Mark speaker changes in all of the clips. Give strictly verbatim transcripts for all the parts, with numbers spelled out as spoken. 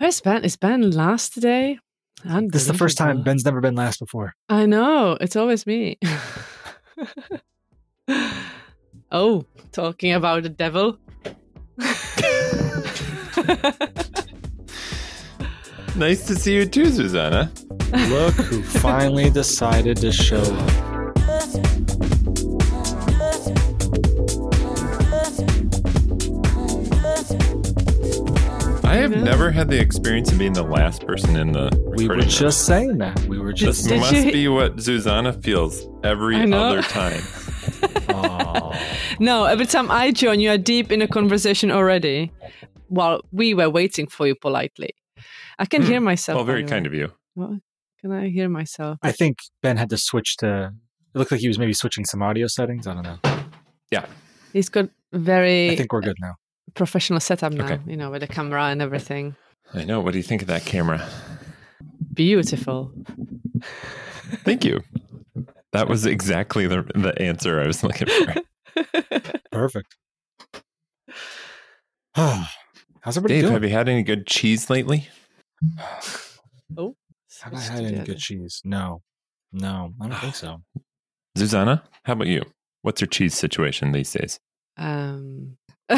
Speaker 1: Where's Ben? Is Ben last today?
Speaker 2: This is the first time. Ben's never been last before.
Speaker 1: I know. It's always me. Oh, talking about the devil.
Speaker 3: Nice to see you too, Susanna.
Speaker 2: Look who finally decided to show up.
Speaker 3: I have never had the experience of being the last person in the recording
Speaker 2: We were
Speaker 3: room.
Speaker 2: just saying that. We were just.
Speaker 3: This
Speaker 1: Did
Speaker 3: must
Speaker 1: you-
Speaker 3: be what Susanna feels every
Speaker 1: I know.
Speaker 3: other time.
Speaker 2: Oh.
Speaker 1: No, every time I join, you are deep in a conversation already while we were waiting for you politely. I can hear myself.
Speaker 3: Well, very
Speaker 1: anyway.
Speaker 3: kind of you.
Speaker 1: What? Can I hear myself?
Speaker 2: I think Ben had to switch to. It looked like he was maybe switching some audio settings. I don't know.
Speaker 3: Yeah.
Speaker 1: He's got very
Speaker 2: I think we're good now.
Speaker 1: professional setup now,
Speaker 3: Okay.
Speaker 1: you know, with the camera and everything.
Speaker 3: I know. What do you think of that camera?
Speaker 1: Beautiful.
Speaker 3: Thank you. That was exactly the the answer I was looking for.
Speaker 2: Perfect. How's everybody
Speaker 3: Dave,
Speaker 2: doing?
Speaker 3: have you had any good cheese lately?
Speaker 1: Oh.
Speaker 2: Have I had any good cheese? No. No, I don't think so.
Speaker 3: Susanna, how about you? What's your cheese situation these days?
Speaker 1: Um,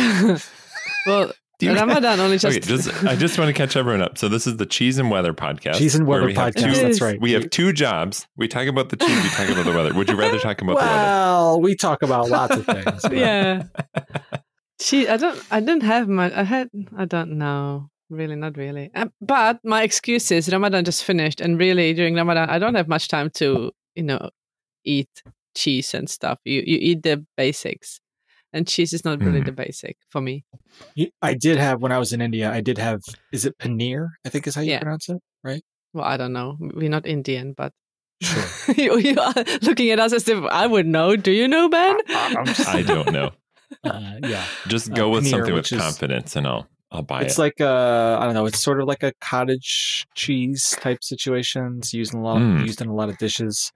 Speaker 1: well,
Speaker 3: Do you-
Speaker 1: Ramadan only just...
Speaker 3: Okay, just I just want to catch everyone up. So this is the Cheese and Weather podcast.
Speaker 2: Cheese and
Speaker 3: where
Speaker 2: Weather
Speaker 3: we have
Speaker 2: podcast.
Speaker 3: two-
Speaker 2: That's right.
Speaker 3: We have two jobs. We talk about the cheese. We talk about the weather. Would you rather talk about the weather?
Speaker 2: Well, we talk about lots of things. but-
Speaker 1: yeah. She, I don't, I didn't have much. I had, I don't know. Really, not really. Uh, but my excuse is Ramadan just finished. And really, during Ramadan, I don't have much time to, you know, eat cheese and stuff. You, you eat the basics. And cheese is not really
Speaker 3: Mm.
Speaker 1: the basic for me.
Speaker 2: You- I did have, when I was in India, I did have, is it paneer? I think is how you
Speaker 1: Yeah.
Speaker 2: pronounce it, right?
Speaker 1: Well, I don't know. We're not Indian, but
Speaker 2: Sure.
Speaker 1: you, you are looking at us as if I would know. Do you know, Ben?
Speaker 2: I'm just-
Speaker 3: I don't know.
Speaker 2: Uh, yeah.
Speaker 3: Just
Speaker 2: Uh,
Speaker 3: go with
Speaker 2: paneer,
Speaker 3: something with
Speaker 2: which is-
Speaker 3: confidence, and I'll I'll buy
Speaker 2: It's
Speaker 3: it.
Speaker 2: like a, I don't know, it's sort of like a cottage cheese type situation. It's used in a lot,
Speaker 3: Mm.
Speaker 2: used in a lot of dishes.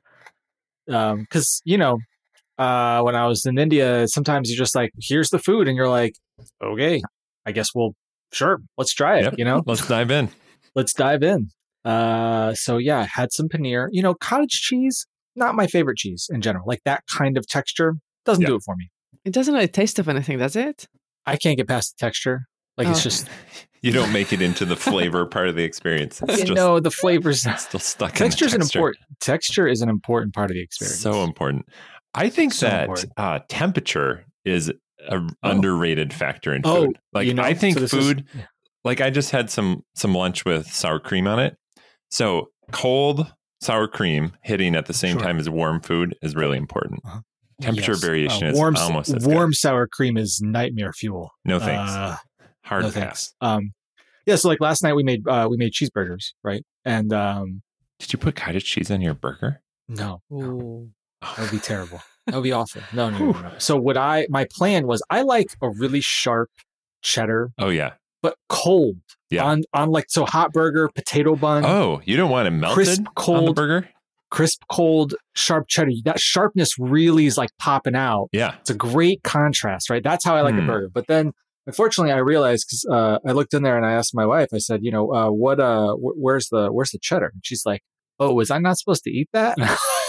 Speaker 2: Um, cause you know, uh, when I was in India, sometimes you're just like, here's the food. And you're like, okay, I guess we'll, sure, let's try it.
Speaker 3: Yep.
Speaker 2: You know,
Speaker 3: Let's dive in.
Speaker 2: let's dive in. Uh, so yeah, I had some paneer, you know, cottage cheese, not my favorite cheese in general. Like that kind of texture doesn't
Speaker 3: Yeah.
Speaker 2: do it for me.
Speaker 1: It doesn't really taste of anything, does it?
Speaker 2: I can't get past the texture. Like it's
Speaker 1: Oh.
Speaker 2: just,
Speaker 3: You don't make it into the flavor part of the experience. It's
Speaker 2: you
Speaker 3: just
Speaker 2: know, the flavors.
Speaker 3: still stuck
Speaker 2: Texture is
Speaker 3: in
Speaker 2: an
Speaker 3: the texture.
Speaker 2: important texture is an important part of the experience.
Speaker 3: So important. I think
Speaker 2: So
Speaker 3: that
Speaker 2: important.
Speaker 3: uh, temperature is an underrated factor in
Speaker 2: Oh,
Speaker 3: food. Like
Speaker 2: you know,
Speaker 3: I think
Speaker 2: so this is-
Speaker 3: food. Like I just had some some lunch with sour cream on it. So cold sour cream hitting at the same
Speaker 2: Sure.
Speaker 3: time as warm food is really important.
Speaker 2: Uh-huh.
Speaker 3: Temperature
Speaker 2: Yes.
Speaker 3: variation
Speaker 2: Uh,
Speaker 3: is
Speaker 2: warm,
Speaker 3: almost as
Speaker 2: warm
Speaker 3: good.
Speaker 2: sour cream is nightmare fuel.
Speaker 3: No thanks.
Speaker 2: Uh,
Speaker 3: Hard
Speaker 2: no
Speaker 3: pass.
Speaker 2: thanks. Um, yeah. So like last night we made uh, we made cheeseburgers, right? And um,
Speaker 3: Did you put cottage cheese on your burger?
Speaker 2: no, no,
Speaker 1: Ooh.
Speaker 2: that would be terrible. That would be awful. No, no, no, no. So what I my plan was I like a really sharp cheddar,
Speaker 3: Oh yeah.
Speaker 2: but cold.
Speaker 3: Yeah.
Speaker 2: On on like so hot burger, potato bun,
Speaker 3: Oh, you don't want it melted
Speaker 2: crisp,
Speaker 3: on the
Speaker 2: cold,
Speaker 3: burger?
Speaker 2: crisp, cold, sharp cheddar. That sharpness really is like popping out.
Speaker 3: Yeah.
Speaker 2: It's a great contrast, right? That's how I like a
Speaker 3: Hmm.
Speaker 2: burger. But then, unfortunately, I realized because uh, I looked in there and I asked my wife. I said, you know, uh, what? Uh, wh- where's the where's the cheddar? And she's like, oh, was I not supposed to eat that?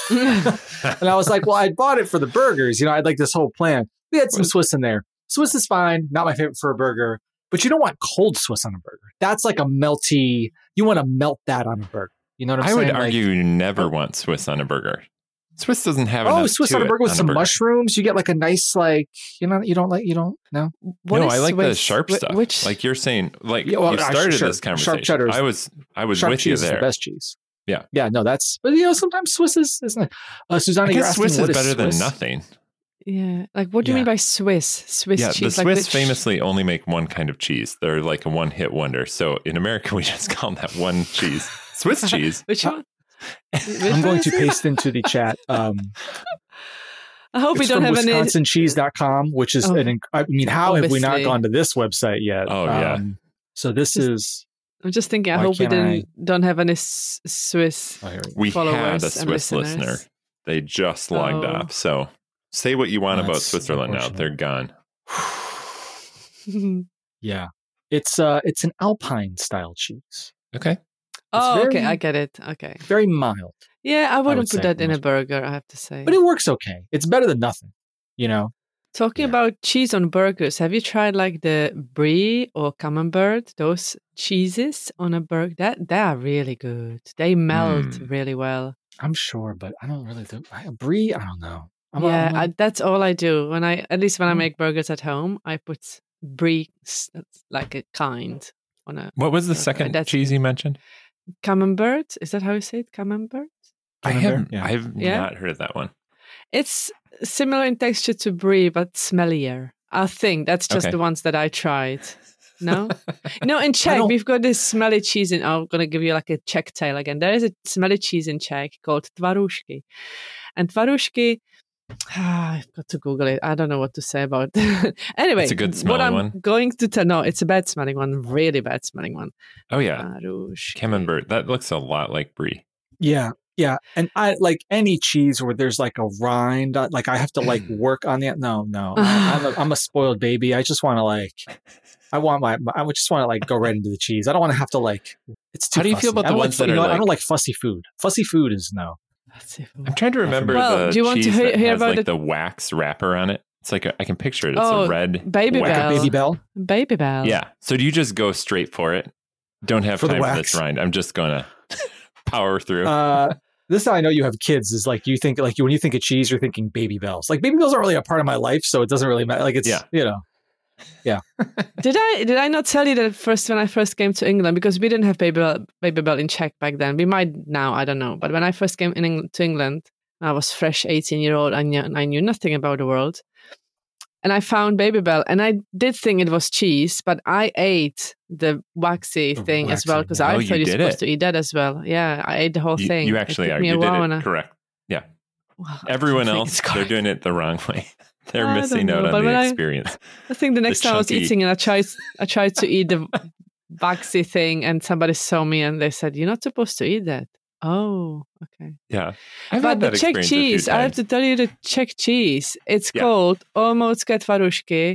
Speaker 2: And I was like, well, I bought it for the burgers. You know, I had like this whole plan. We had some Swiss in there. Swiss is fine. Not my favorite for a burger. But you don't want cold Swiss on a burger. That's like a melty. You want to melt that on a burger. You know what I'm
Speaker 3: I
Speaker 2: saying?
Speaker 3: would
Speaker 2: Like,
Speaker 3: argue you never
Speaker 2: Oh.
Speaker 3: want Swiss on a burger. Swiss doesn't have
Speaker 2: oh,
Speaker 3: enough
Speaker 2: Swiss
Speaker 3: to
Speaker 2: on a
Speaker 3: it
Speaker 2: burger with
Speaker 3: on
Speaker 2: some
Speaker 3: burger.
Speaker 2: mushrooms. You get like a nice, like, you know, you don't like, you don't, no?
Speaker 1: What
Speaker 3: no,
Speaker 1: is
Speaker 3: I like the
Speaker 1: Swiss?
Speaker 3: sharp
Speaker 1: Wh-
Speaker 3: stuff.
Speaker 1: Which
Speaker 3: Like you're saying, like
Speaker 2: Yeah, well,
Speaker 3: you
Speaker 2: uh,
Speaker 3: started
Speaker 2: sure,
Speaker 3: this
Speaker 2: sharp
Speaker 3: conversation.
Speaker 2: cheddar is-
Speaker 3: I was, I was
Speaker 2: Sharp
Speaker 3: with you
Speaker 2: cheese is the
Speaker 3: there.
Speaker 2: best cheese.
Speaker 3: Yeah.
Speaker 2: Yeah, no, that's, but you know, sometimes Swiss is, isn't it? Uh, Susanna,
Speaker 3: I
Speaker 2: you're
Speaker 3: guess
Speaker 2: asking
Speaker 3: Swiss is
Speaker 2: what
Speaker 3: better than
Speaker 2: Swiss?
Speaker 3: nothing.
Speaker 1: yeah, like what do you
Speaker 2: Yeah.
Speaker 1: mean by Swiss? Swiss
Speaker 3: Yeah, the
Speaker 1: cheese.
Speaker 3: Swiss
Speaker 1: like which-
Speaker 3: famously only make one kind of cheese. They're like a one-hit wonder. So in America, we just call that one cheese, Swiss cheese.
Speaker 1: Which one?
Speaker 2: I'm going to paste into the chat. Um,
Speaker 1: I hope we
Speaker 2: it's
Speaker 1: don't
Speaker 2: from
Speaker 1: have any.
Speaker 2: Wisconsin cheese dot com, which is
Speaker 1: Oh.
Speaker 2: an, inc- I mean, how have we not
Speaker 1: Obviously.
Speaker 2: gone to this website yet?
Speaker 3: Oh, yeah.
Speaker 2: Um, so this
Speaker 1: Just-
Speaker 2: is,
Speaker 1: I'm just thinking. I
Speaker 2: Why
Speaker 1: hope we
Speaker 2: can't I-
Speaker 1: didn't don't have any s- Swiss.
Speaker 2: oh, here we go.
Speaker 3: We had
Speaker 1: Followers
Speaker 3: a
Speaker 1: and
Speaker 3: Swiss
Speaker 1: listeners.
Speaker 3: listener. They just logged
Speaker 1: Oh.
Speaker 3: off. So say what you want about
Speaker 2: That's
Speaker 3: Switzerland now.
Speaker 2: unfortunate.
Speaker 3: They're gone.
Speaker 2: Yeah. It's uh, it's an Alpine style cheese.
Speaker 3: Okay.
Speaker 1: Oh,
Speaker 2: very-
Speaker 1: okay, I get it. Okay.
Speaker 2: Very mild,
Speaker 1: Yeah, I wouldn't
Speaker 2: would
Speaker 1: put
Speaker 2: say
Speaker 1: that
Speaker 2: for
Speaker 1: in a
Speaker 2: most-
Speaker 1: burger, I have to say.
Speaker 2: but it works okay. It's better than nothing. You know.
Speaker 1: Talking
Speaker 3: Yeah.
Speaker 1: about cheese on burgers, have you tried like the brie or camembert, those cheeses on a burger? That they are really good. They melt
Speaker 3: Mm.
Speaker 1: really well.
Speaker 2: I'm sure, but I don't really do. I, brie, I don't know. I'm a-
Speaker 1: yeah,
Speaker 2: I'm a-
Speaker 1: I, that's all I do when I, at least when I
Speaker 2: Mm.
Speaker 1: make burgers at home, I put brie, s- like a kind on a
Speaker 3: What was the
Speaker 1: Okay,
Speaker 3: second
Speaker 1: that's-
Speaker 3: cheese you mentioned?
Speaker 1: camembert. Is that how you say it? Camembert.
Speaker 3: I
Speaker 2: Camembert,
Speaker 3: haven't.
Speaker 2: yeah.
Speaker 3: I've
Speaker 1: Yeah?
Speaker 3: not heard of that one.
Speaker 1: It's similar in texture to brie, but smellier. I think that's just
Speaker 3: Okay.
Speaker 1: the ones that I tried. No, no. In Czech,
Speaker 2: don't-
Speaker 1: we've got this smelly cheese. In I'm gonna give you like a Czech tale again. There is a smelly cheese in Czech called twarušky, and twarušky. Ah, I've got to Google it. I don't know what to say about it. Anyway,
Speaker 3: It's a good
Speaker 1: what
Speaker 3: smelling
Speaker 1: I'm
Speaker 3: one.
Speaker 1: going to tell. No, it's a bad smelling one. Really bad smelling one.
Speaker 3: Oh yeah,
Speaker 1: Twarušky.
Speaker 3: camembert. That looks a lot like brie.
Speaker 2: Yeah, yeah, and I like any cheese where there's like a rind. uh, Like I have to like work on the. No, no, I, I'm, a, I'm a spoiled baby. I just want to like, I want my. I would just want to like go right into the cheese. I don't want to have to like. It's too.
Speaker 3: How do you feel
Speaker 2: fussy.
Speaker 3: about
Speaker 2: I
Speaker 3: the
Speaker 2: don't
Speaker 3: ones
Speaker 2: like,
Speaker 3: that
Speaker 2: you
Speaker 3: are
Speaker 2: know what? I
Speaker 3: like-
Speaker 2: don't like fussy food. Fussy food is no.
Speaker 1: Let's see.
Speaker 3: I'm trying to remember
Speaker 1: Well,
Speaker 3: the
Speaker 1: do you want to
Speaker 3: cheese
Speaker 1: hear-
Speaker 3: that
Speaker 1: hear
Speaker 3: has
Speaker 1: about
Speaker 3: like
Speaker 1: it?
Speaker 3: the wax wrapper on it. It's like a, I can picture it. It's
Speaker 1: Oh,
Speaker 3: a red
Speaker 1: Baby
Speaker 3: wax.
Speaker 1: Bell.
Speaker 2: Baby Bell.
Speaker 1: Baby Bell.
Speaker 3: Yeah. So do you just go straight for it? Don't have
Speaker 2: For the
Speaker 3: time for
Speaker 2: wax?
Speaker 3: this rind. I'm just gonna power through.
Speaker 2: Uh, this is how I know you have kids. Is like you think like when you think of cheese, you're thinking Baby Bells. Like Baby Bells aren't really a part of my life, so it doesn't really matter. Like it's
Speaker 3: Yeah.
Speaker 2: you know.
Speaker 1: Did I did I not tell you that first when I first came to England, because we didn't have Baby Bell, Baby Bell in Czech back then. We might now, I don't know. But when I first came in Eng- to England, I was fresh eighteen year old. I knew, I knew nothing about the world, and I found Baby Bell, and I did think it was cheese, but I ate the waxy
Speaker 2: The
Speaker 1: thing as well
Speaker 2: waxy,
Speaker 1: because
Speaker 2: yeah.
Speaker 1: I
Speaker 3: Oh,
Speaker 1: thought
Speaker 3: you
Speaker 1: you're
Speaker 3: did
Speaker 1: supposed
Speaker 3: it.
Speaker 1: to eat that as well. Yeah, I ate the whole
Speaker 3: you,
Speaker 1: thing.
Speaker 3: you
Speaker 1: It
Speaker 3: actually
Speaker 1: took
Speaker 3: are.
Speaker 1: me
Speaker 3: You
Speaker 1: a
Speaker 3: did
Speaker 1: while
Speaker 3: it
Speaker 1: and I-
Speaker 3: correct.
Speaker 1: Well, I
Speaker 3: Everyone
Speaker 1: don't think
Speaker 3: else,
Speaker 1: it's
Speaker 3: they're
Speaker 1: correct.
Speaker 3: doing it the wrong way. They're
Speaker 1: I don't
Speaker 3: missing
Speaker 1: know,
Speaker 3: out on
Speaker 1: but
Speaker 3: the
Speaker 1: when I-
Speaker 3: experience.
Speaker 1: I think the next time I was
Speaker 3: chunky-
Speaker 1: eating and I tried I tried to eat the waxy thing and somebody saw me and they said, "You're not supposed to eat that." Oh, okay.
Speaker 3: Yeah. I've
Speaker 1: but
Speaker 3: had
Speaker 1: the
Speaker 3: that
Speaker 1: Czech
Speaker 3: experience a few
Speaker 1: cheese, I have
Speaker 3: times.
Speaker 1: to tell you the Czech cheese. It's
Speaker 3: Yeah.
Speaker 1: called Olmotské twarušky.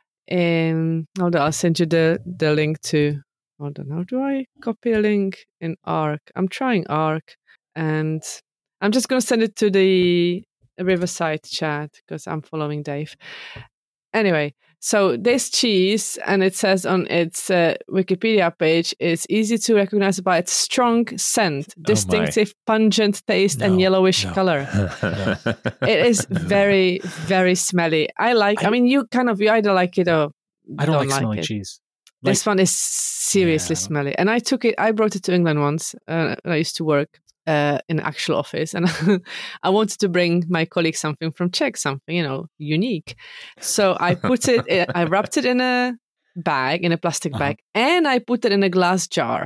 Speaker 1: And hold on, I'll send you the, the link to hold on, how do I copy a link in Arc? I'm trying Arc and I'm just gonna send it to the Riverside chat because I'm following Dave. Anyway, so this cheese, and it says on its uh, Wikipedia page, is easy to recognize by its strong scent, distinctive, pungent taste, and
Speaker 2: No,
Speaker 1: yellowish
Speaker 2: no.
Speaker 1: color. It is very, very smelly. I like. I,
Speaker 2: I-
Speaker 1: mean, you kind of you either like it or
Speaker 2: I don't, like
Speaker 1: like
Speaker 2: smelly
Speaker 1: it.
Speaker 2: cheese.
Speaker 1: This one is seriously
Speaker 2: Yeah.
Speaker 1: smelly, and I took it. I brought it to England once. Uh, when I used to work uh, in an actual office, and I wanted to bring my colleague something from Czech, something you know unique. So I put it. in- I wrapped it in a bag, in a plastic
Speaker 2: Uh-huh.
Speaker 1: bag, and I put it in a glass jar.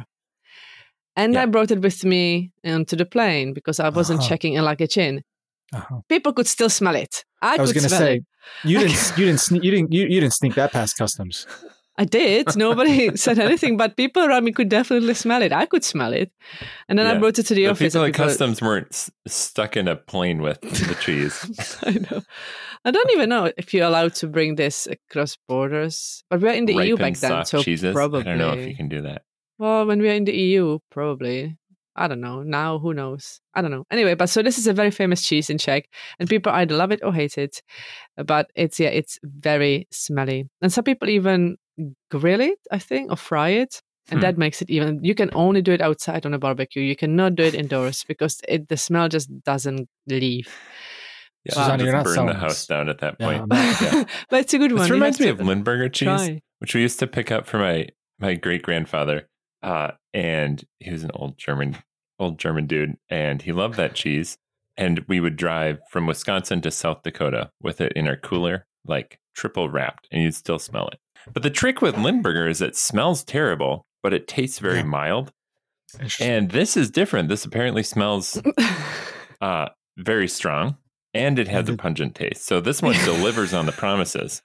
Speaker 1: And
Speaker 3: Yeah.
Speaker 1: I brought it with me onto the plane because I wasn't
Speaker 2: Uh-huh.
Speaker 1: checking a luggage in.
Speaker 2: Uh-huh.
Speaker 1: People could still smell it. I,
Speaker 2: I was
Speaker 1: could
Speaker 2: going to
Speaker 1: smell
Speaker 2: say
Speaker 1: it.
Speaker 2: you didn't you didn't sneak, you didn't you, you didn't sneak that past customs.
Speaker 1: I did. Nobody said anything, but people around me could definitely smell it. I could smell it. And then I
Speaker 3: Yeah.
Speaker 1: brought it to the,
Speaker 3: The
Speaker 1: office.
Speaker 3: people
Speaker 1: and
Speaker 3: at customs weren't s- stuck in a plane with the cheese.
Speaker 1: I know. I don't even know if you're allowed to bring this across borders. But we're in the E U back
Speaker 3: Ripened
Speaker 1: then,
Speaker 3: soft
Speaker 1: so
Speaker 3: cheeses.
Speaker 1: probably.
Speaker 3: I don't know if you can do that.
Speaker 1: Well, when we're in the E U, probably. I don't know. Now, who knows? I don't know. Anyway, but so this is a very famous cheese in Czech, and people either love it or hate it. But it's yeah, it's very smelly, and some people even grill it, I think, or fry it, and
Speaker 3: Hmm.
Speaker 1: that makes it even. You can only do it outside on a barbecue. You cannot do it indoors because it the smell just doesn't leave.
Speaker 3: Yeah,
Speaker 2: Susanna,
Speaker 3: just
Speaker 2: you're not
Speaker 3: burn
Speaker 2: selling
Speaker 3: the house
Speaker 2: this.
Speaker 3: down at that
Speaker 2: Yeah,
Speaker 3: point.
Speaker 2: I'm not-
Speaker 3: Yeah.
Speaker 1: But it's a good one.
Speaker 3: This
Speaker 1: You
Speaker 3: reminds
Speaker 1: have
Speaker 3: me of
Speaker 1: to
Speaker 3: Lindbergher cheese,
Speaker 1: try.
Speaker 3: which we used to pick up for my my great grandfather, uh, and he was an old German old German dude, and he loved that cheese. And we would drive from Wisconsin to South Dakota with it in our cooler, like triple wrapped, and you'd still smell it. But the trick with Lindbergher is it smells terrible, but it tastes very
Speaker 2: Yeah.
Speaker 3: mild.
Speaker 2: Interesting.
Speaker 3: And this is different. This apparently smells uh, very strong, and it has
Speaker 2: And
Speaker 3: a
Speaker 2: it-
Speaker 3: pungent taste. So this one delivers on the promises.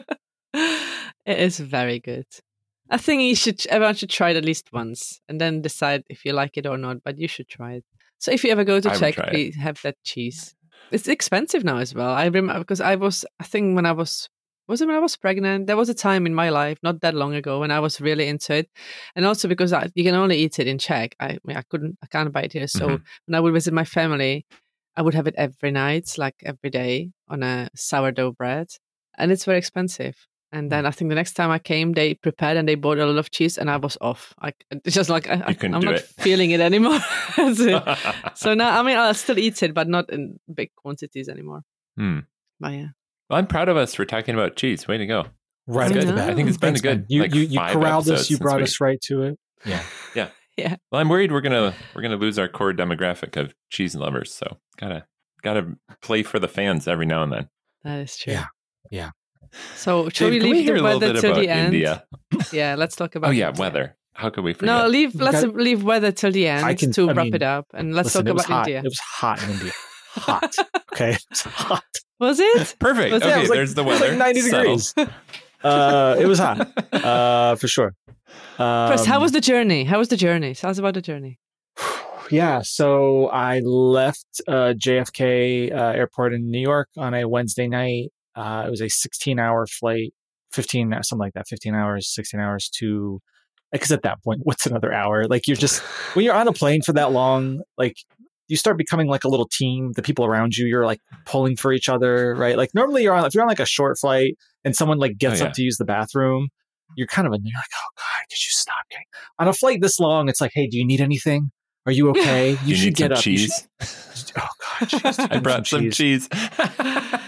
Speaker 1: It is very good. I think you should. Everyone should try it at least once, and then decide if you like it or not. But you should try it. So if you ever go to
Speaker 3: I would
Speaker 1: Czech,
Speaker 3: try it.
Speaker 1: please have that cheese. It's expensive now as well. I remember because I was. I think when I was Was it when I was pregnant? There was a time in my life, not that long ago, when I was really into it, and also because I, you can only eat it in Czech. I, I mean, I couldn't, I can't buy it here. So
Speaker 3: Mhm.
Speaker 1: when I would visit my family, I would have it every night, like every day, on a sourdough bread, and it's very expensive. And then I think the next time I came, they prepared and they bought a lot of cheese, and I was off. Like it's just like I, I,
Speaker 3: couldn't
Speaker 1: I'm
Speaker 3: do
Speaker 1: not
Speaker 3: it.
Speaker 1: feeling it anymore. so, so now, I mean, I'll still eat it, but not in big quantities anymore.
Speaker 3: Hmm.
Speaker 1: But yeah.
Speaker 3: Well, I'm proud of us for talking about cheese. Way to go.
Speaker 2: Right.
Speaker 1: That's
Speaker 2: off the
Speaker 1: good.
Speaker 2: bat.
Speaker 1: I
Speaker 3: think it's been
Speaker 2: Thanks,
Speaker 3: a good,
Speaker 2: man. You
Speaker 3: like,
Speaker 2: you, you
Speaker 3: five
Speaker 2: corralled us.
Speaker 3: episodes
Speaker 2: You
Speaker 3: since
Speaker 2: brought
Speaker 3: we-
Speaker 2: us right to it. Yeah.
Speaker 1: Yeah.
Speaker 3: Well, I'm worried we're gonna we're gonna lose our core demographic of cheese lovers. So gotta gotta play for the fans every now and then.
Speaker 1: That is true.
Speaker 2: Yeah. Yeah.
Speaker 1: So shall
Speaker 3: Dave,
Speaker 1: we
Speaker 3: can we
Speaker 1: leave
Speaker 3: hear
Speaker 1: the
Speaker 3: a little
Speaker 1: weather
Speaker 3: bit
Speaker 1: till
Speaker 3: about
Speaker 1: the end?
Speaker 3: India?
Speaker 1: Yeah, let's talk about
Speaker 3: Oh yeah,
Speaker 1: India.
Speaker 3: weather. How could we forget?
Speaker 1: No, leave let's
Speaker 2: got-
Speaker 1: leave weather till the end
Speaker 2: I can-
Speaker 1: to
Speaker 2: I
Speaker 1: wrap
Speaker 2: mean,
Speaker 1: it up, and let's
Speaker 2: Listen,
Speaker 1: talk
Speaker 2: it was
Speaker 1: about
Speaker 2: hot.
Speaker 1: India.
Speaker 2: It was hot in India. Hot. Okay. It was hot.
Speaker 1: Was it?
Speaker 3: Perfect.
Speaker 1: Was it-
Speaker 3: Okay,
Speaker 2: it was like-
Speaker 3: there's the
Speaker 2: it was
Speaker 3: weather.
Speaker 2: like ninety
Speaker 3: Settled.
Speaker 2: degrees. Uh, it was hot. Uh, for sure. Um,
Speaker 1: Chris, how was the journey? How was the journey? Tell us about the journey.
Speaker 2: Yeah, so I left uh, J F K uh, Airport in New York on a Wednesday night. Uh, it was a sixteen-hour flight, fifteen, something like that, fifteen hours, sixteen hours to. Because at that point, what's another hour? Like you're just when you're on a plane for that long, like you start becoming like a little team. The people around you, you're like pulling for each other, right? Like normally you're on if you're on like a short flight and someone like gets
Speaker 3: Oh, yeah.
Speaker 2: up to use the bathroom, you're kind of a, you're like, oh god, could you stop getting on a flight this long? It's like, hey, do you need anything? Are you okay? You,
Speaker 3: You,
Speaker 2: should
Speaker 3: need
Speaker 2: get
Speaker 3: some
Speaker 2: up. You
Speaker 3: cheese.
Speaker 2: should- oh god, cheese.
Speaker 3: I brought some cheese.
Speaker 2: Uh,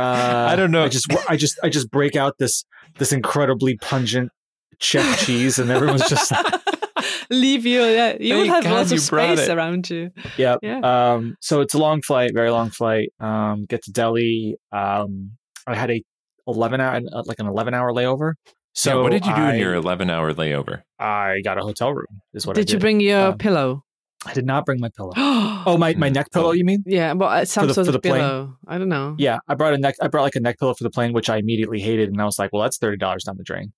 Speaker 3: I don't know.
Speaker 2: I just, I just, I just break out this this incredibly pungent Czech cheese, and everyone's just,
Speaker 1: Leave you. Yeah, you will
Speaker 3: Thank
Speaker 1: have
Speaker 3: God
Speaker 1: lots of
Speaker 3: you brought
Speaker 1: space
Speaker 3: it.
Speaker 1: around you.
Speaker 2: yeah.
Speaker 1: Yeah.
Speaker 2: Um, so it's a long flight, very long flight. Um, get to Delhi. Um, I had a eleven hour, like an eleven hour layover. So
Speaker 3: So what did you do
Speaker 2: I,
Speaker 3: in your eleven hour layover?
Speaker 2: I got a hotel room. Is what I
Speaker 1: Did
Speaker 2: did.
Speaker 1: you bring your
Speaker 2: Um,
Speaker 1: pillow?
Speaker 2: I did not bring my pillow.
Speaker 1: oh,
Speaker 2: Oh, my, my
Speaker 3: Mm.
Speaker 2: neck pillow.
Speaker 3: Oh.
Speaker 2: You mean?
Speaker 1: yeah, but uh, some
Speaker 2: the-
Speaker 1: sort
Speaker 2: for
Speaker 1: of
Speaker 2: the plane?
Speaker 1: pillow. I don't know.
Speaker 2: Yeah, I brought a neck. I brought like a neck pillow for the plane, which I immediately hated, and I was like, "Well, that's thirty dollars down the drain."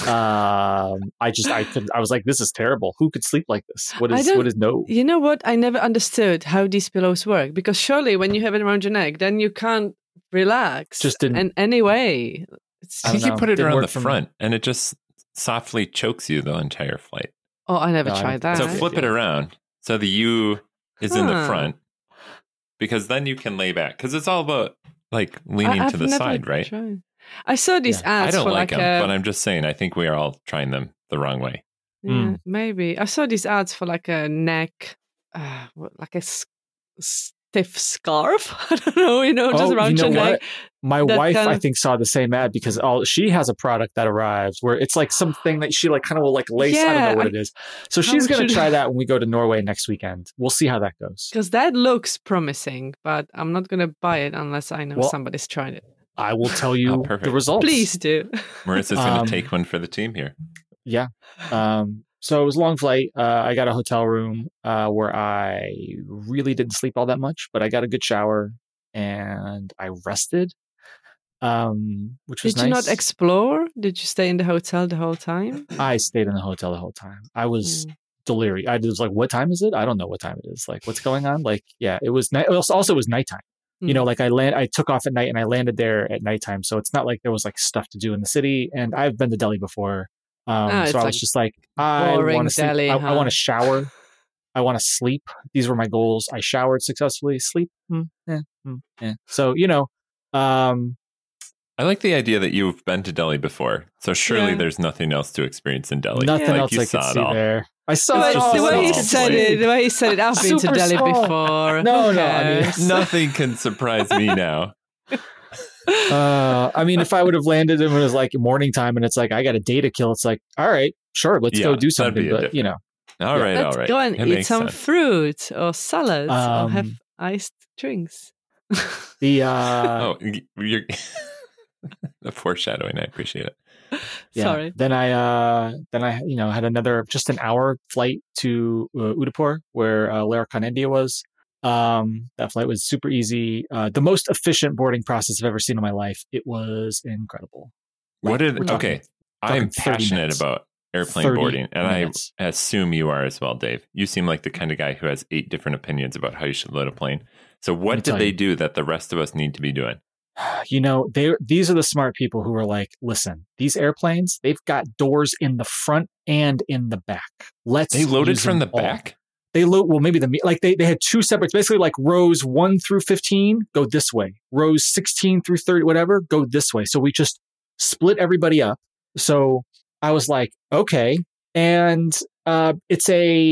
Speaker 2: um, I just, I could, I was like, "This is terrible. Who could sleep like this? What
Speaker 1: I
Speaker 2: is,
Speaker 1: don't-
Speaker 2: what is no?"
Speaker 1: You know what? I never understood how these pillows work, because surely when you have it around your neck, then you can't relax.
Speaker 2: Just didn't-
Speaker 1: in any way. It's,
Speaker 3: I
Speaker 2: I
Speaker 3: think
Speaker 2: don't
Speaker 3: you
Speaker 2: know.
Speaker 3: put it
Speaker 2: Didn't
Speaker 3: around
Speaker 2: work
Speaker 3: the
Speaker 2: for me.
Speaker 3: front, and it just softly chokes you the entire flight.
Speaker 1: oh, I never
Speaker 2: No, I
Speaker 1: tried
Speaker 2: don't
Speaker 1: that.
Speaker 2: think
Speaker 3: So
Speaker 2: Ah.
Speaker 3: flip it around so the U is in the
Speaker 1: Huh.
Speaker 3: front, because then you can lay back. Because it's all about like
Speaker 1: I-
Speaker 3: leaning
Speaker 1: I've
Speaker 3: to the
Speaker 1: never
Speaker 3: side, right?
Speaker 1: tried. I saw these
Speaker 2: Yeah.
Speaker 1: ads
Speaker 3: I don't
Speaker 1: for
Speaker 3: like
Speaker 1: like
Speaker 3: them,
Speaker 1: a,
Speaker 3: but I'm just saying. I think we are all trying them the wrong way.
Speaker 1: yeah,
Speaker 2: Mm.
Speaker 1: maybe. I saw these ads for like a neck, uh, what- like a s- stiff scarf. I don't know, you know, just
Speaker 2: Oh,
Speaker 1: around
Speaker 2: you know
Speaker 1: your neck.
Speaker 2: what? My
Speaker 1: that
Speaker 2: wife,
Speaker 1: kind
Speaker 2: I
Speaker 1: of-
Speaker 2: think, saw the same ad because all she has a product that arrives where it's like something that she like kind of will like lace. I don't
Speaker 1: Yeah,
Speaker 2: know what
Speaker 1: I-
Speaker 2: it is. So she's
Speaker 1: How
Speaker 2: gonna
Speaker 1: should-
Speaker 2: try that when we go to Norway next weekend. We'll see how that goes.
Speaker 1: Because that looks promising, but I'm not going to buy it unless I know
Speaker 2: Well,
Speaker 1: somebody's tried it.
Speaker 2: I will tell you
Speaker 3: Oh, perfect.
Speaker 2: the results.
Speaker 1: Please do.
Speaker 3: Marissa's going to
Speaker 2: Um,
Speaker 3: take one for the team here.
Speaker 2: Yeah. Um, so it was a long flight. Uh, I got a hotel room uh, where I really didn't sleep all that much, but I got a good shower and I rested, um, which was
Speaker 1: Did you
Speaker 2: nice.
Speaker 1: not explore? Did you stay in the hotel the whole time?
Speaker 2: I stayed in the hotel the whole time. I was
Speaker 1: Mm.
Speaker 2: delirious. I was like, "What time is it? I don't know what time it is. Like, what's going on?" Like, yeah, it was. Night. Also, also, it was nighttime. You
Speaker 1: Mm.
Speaker 2: know, like I land. I took off at night and I landed there at nighttime. So it's not like there was like stuff to do in the city. And I've been to Delhi before, um,
Speaker 1: Ah, it's
Speaker 2: so I was
Speaker 1: like
Speaker 2: just like, I
Speaker 1: boring
Speaker 2: want to sleep.
Speaker 1: Delhi,
Speaker 2: I, I
Speaker 1: huh?
Speaker 2: want to shower. I want to sleep. These were my goals. I showered successfully. Sleep. Mm, eh, mm, eh. So you know, um,
Speaker 3: I like the idea that you've been to Delhi before, so surely
Speaker 1: Yeah.
Speaker 3: there's nothing else to experience in Delhi.
Speaker 2: nothing
Speaker 3: like
Speaker 2: else
Speaker 3: you
Speaker 2: I
Speaker 3: saw
Speaker 2: could
Speaker 3: it
Speaker 2: see
Speaker 3: all.
Speaker 2: there. I
Speaker 1: The
Speaker 2: saw
Speaker 1: way,
Speaker 2: it all.
Speaker 1: the way he
Speaker 3: small
Speaker 1: said
Speaker 3: place.
Speaker 1: it, the way he said it, I've been to
Speaker 2: Super
Speaker 1: Delhi
Speaker 2: small.
Speaker 1: before.
Speaker 2: No,
Speaker 1: Who
Speaker 2: no, I mean,
Speaker 1: cares?
Speaker 3: Nothing can surprise me now.
Speaker 2: Uh, I mean, if I would have landed and it was like morning time and it's like, I got a day to kill, it's like, all right, sure, let's
Speaker 3: Yeah,
Speaker 2: go do
Speaker 3: that'd
Speaker 2: something.
Speaker 3: be a
Speaker 2: But, you know,
Speaker 3: All
Speaker 2: Yeah.
Speaker 3: right,
Speaker 1: Let's
Speaker 3: all right.
Speaker 1: go and
Speaker 3: It
Speaker 1: eat
Speaker 3: makes
Speaker 1: some
Speaker 3: sense.
Speaker 1: fruit or salads or have
Speaker 2: Um,
Speaker 1: iced drinks.
Speaker 2: the, uh,
Speaker 3: Oh, y- you're the foreshadowing. I appreciate it.
Speaker 2: yeah.
Speaker 1: Sorry.
Speaker 2: Then I, uh, then I, you know, had another, just an hour flight to uh, Udaipur where uh, Laracon, India was. Um, that flight was super easy. Uh, the most efficient boarding process I've ever seen in my life. It was incredible.
Speaker 3: What
Speaker 2: Like,
Speaker 3: did?
Speaker 2: we're talking-
Speaker 3: Okay, I'm
Speaker 2: talking thirty
Speaker 3: passionate
Speaker 2: minutes.
Speaker 3: about airplane
Speaker 2: thirty
Speaker 3: boarding, and
Speaker 2: minutes.
Speaker 3: I assume you are as well, Dave. You seem like the kind of guy who has eight different opinions about how you should load a plane. So,
Speaker 2: me
Speaker 3: what
Speaker 2: tell
Speaker 3: did they
Speaker 2: you.
Speaker 3: do that the rest of us need to be doing?
Speaker 2: You know, they these are the smart people who are like, listen, these airplanes, they've got doors in the front and in the back. Let's
Speaker 3: They loaded
Speaker 2: use
Speaker 3: from
Speaker 2: them
Speaker 3: the
Speaker 2: all.
Speaker 3: back?
Speaker 2: They load, well, maybe the, like they, they had two separate, basically like rows one through fifteen, go this way. Rows sixteen through thirty, whatever, go this way. So we just split everybody up. So I was like, okay. And uh, it's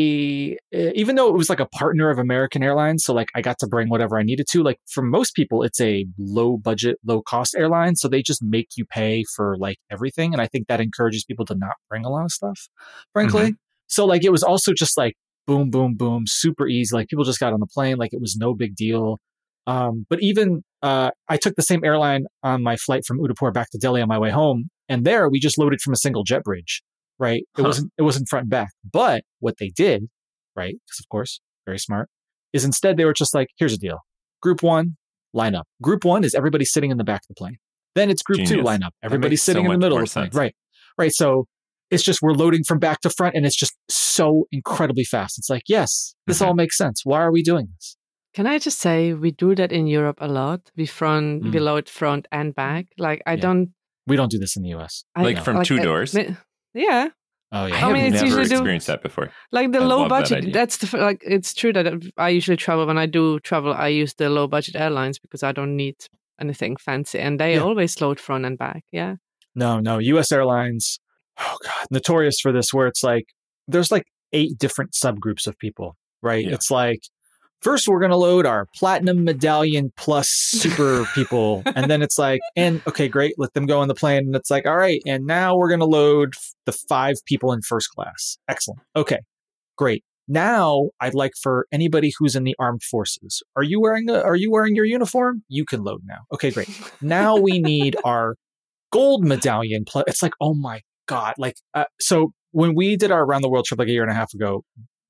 Speaker 2: a, even though it was like a partner of American Airlines, so like I got to bring whatever I needed to, like for most people, it's a low budget, low cost airline. So they just make you pay for like everything. And I think that encourages people to not bring a lot of stuff, frankly. Mm-hmm. So like, it was also just like, boom, boom, boom, super easy. Like people just got on the plane, like it was no big deal. Um, but even uh, I took the same airline on my flight from Udaipur back to Delhi on my way home. And there we just loaded from a single jet bridge. Right. It huh. wasn't, it wasn't front and back, but what they did, right. Because of course, very smart, is instead they were just like, here's a deal. Group one, line up. Group one is everybody sitting in the back of the plane. Then it's group Genius. two, line up. Everybody's sitting so in the middle of the plane. Sense. Right. Right. So it's just, we're loading from back to front and it's just so incredibly fast. It's like, yes, this mm-hmm. all makes sense. Why are we doing this?
Speaker 1: Can I just say, we do that in Europe a lot. We front, mm. we load front and back. Like I yeah. don't.
Speaker 2: We don't do this in the U S.
Speaker 3: I, like from like, two doors?
Speaker 1: I, Yeah.
Speaker 2: Oh yeah.
Speaker 3: I, I mean, it's never experienced do, that before.
Speaker 1: Like the
Speaker 3: I
Speaker 1: low budget.
Speaker 3: That
Speaker 1: that's the like. It's true that I usually travel when I do travel. I use the low budget airlines because I don't need anything fancy, and they yeah. always load front and back. Yeah.
Speaker 2: No, no. U S airlines. Oh god, notorious for this. Where it's like there's like eight different subgroups of people. Right. Yeah. It's like. First, we're going to load our platinum medallion plus super people. And then it's like, and okay, great. Let them go on the plane. And it's like, all right. And now we're going to load the five people in first class. Excellent. Okay, great. Now I'd like for anybody who's in the armed forces. Are you wearing a, are you wearing your uniform? You can load now. Okay, great. Now we need our gold medallion. Plus, it's like, oh my God. Like, uh, so when we did our around the world trip like a year and a half ago,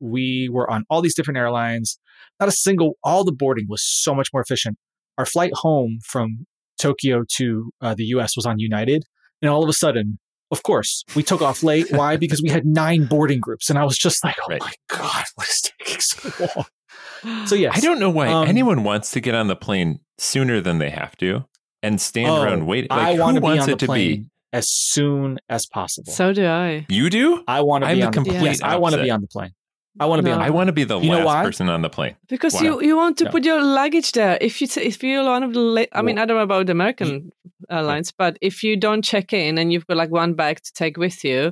Speaker 2: we were on all these different airlines. Not a single, all the boarding was so much more efficient. Our flight home from Tokyo to uh, the U S was on United. And all of a sudden, of course, we took off late. Why? Because we had nine boarding groups. And I was just like, oh right. my God, what is taking so long? So yes.
Speaker 3: I don't know why um, anyone wants to get on the plane sooner than they have to and stand oh, around waiting. Like,
Speaker 2: I
Speaker 3: who
Speaker 2: want to
Speaker 3: wants
Speaker 2: be on
Speaker 3: it
Speaker 2: the
Speaker 3: to
Speaker 2: plane
Speaker 3: be?
Speaker 2: As soon as possible.
Speaker 1: So do I.
Speaker 3: You do?
Speaker 2: I want to be
Speaker 3: I'm
Speaker 2: on
Speaker 3: the complete
Speaker 2: the plane. Yes, I want to be on the plane. I want to
Speaker 1: no.
Speaker 2: be on.
Speaker 3: I want to be the
Speaker 2: you
Speaker 3: last person on the plane.
Speaker 1: Because
Speaker 3: wow.
Speaker 1: you, you want to
Speaker 2: no.
Speaker 1: put your luggage there. If you t- if you're one of the, la- I mean, I don't know about the American airlines, but if you don't check in and you've got like one bag to take with you,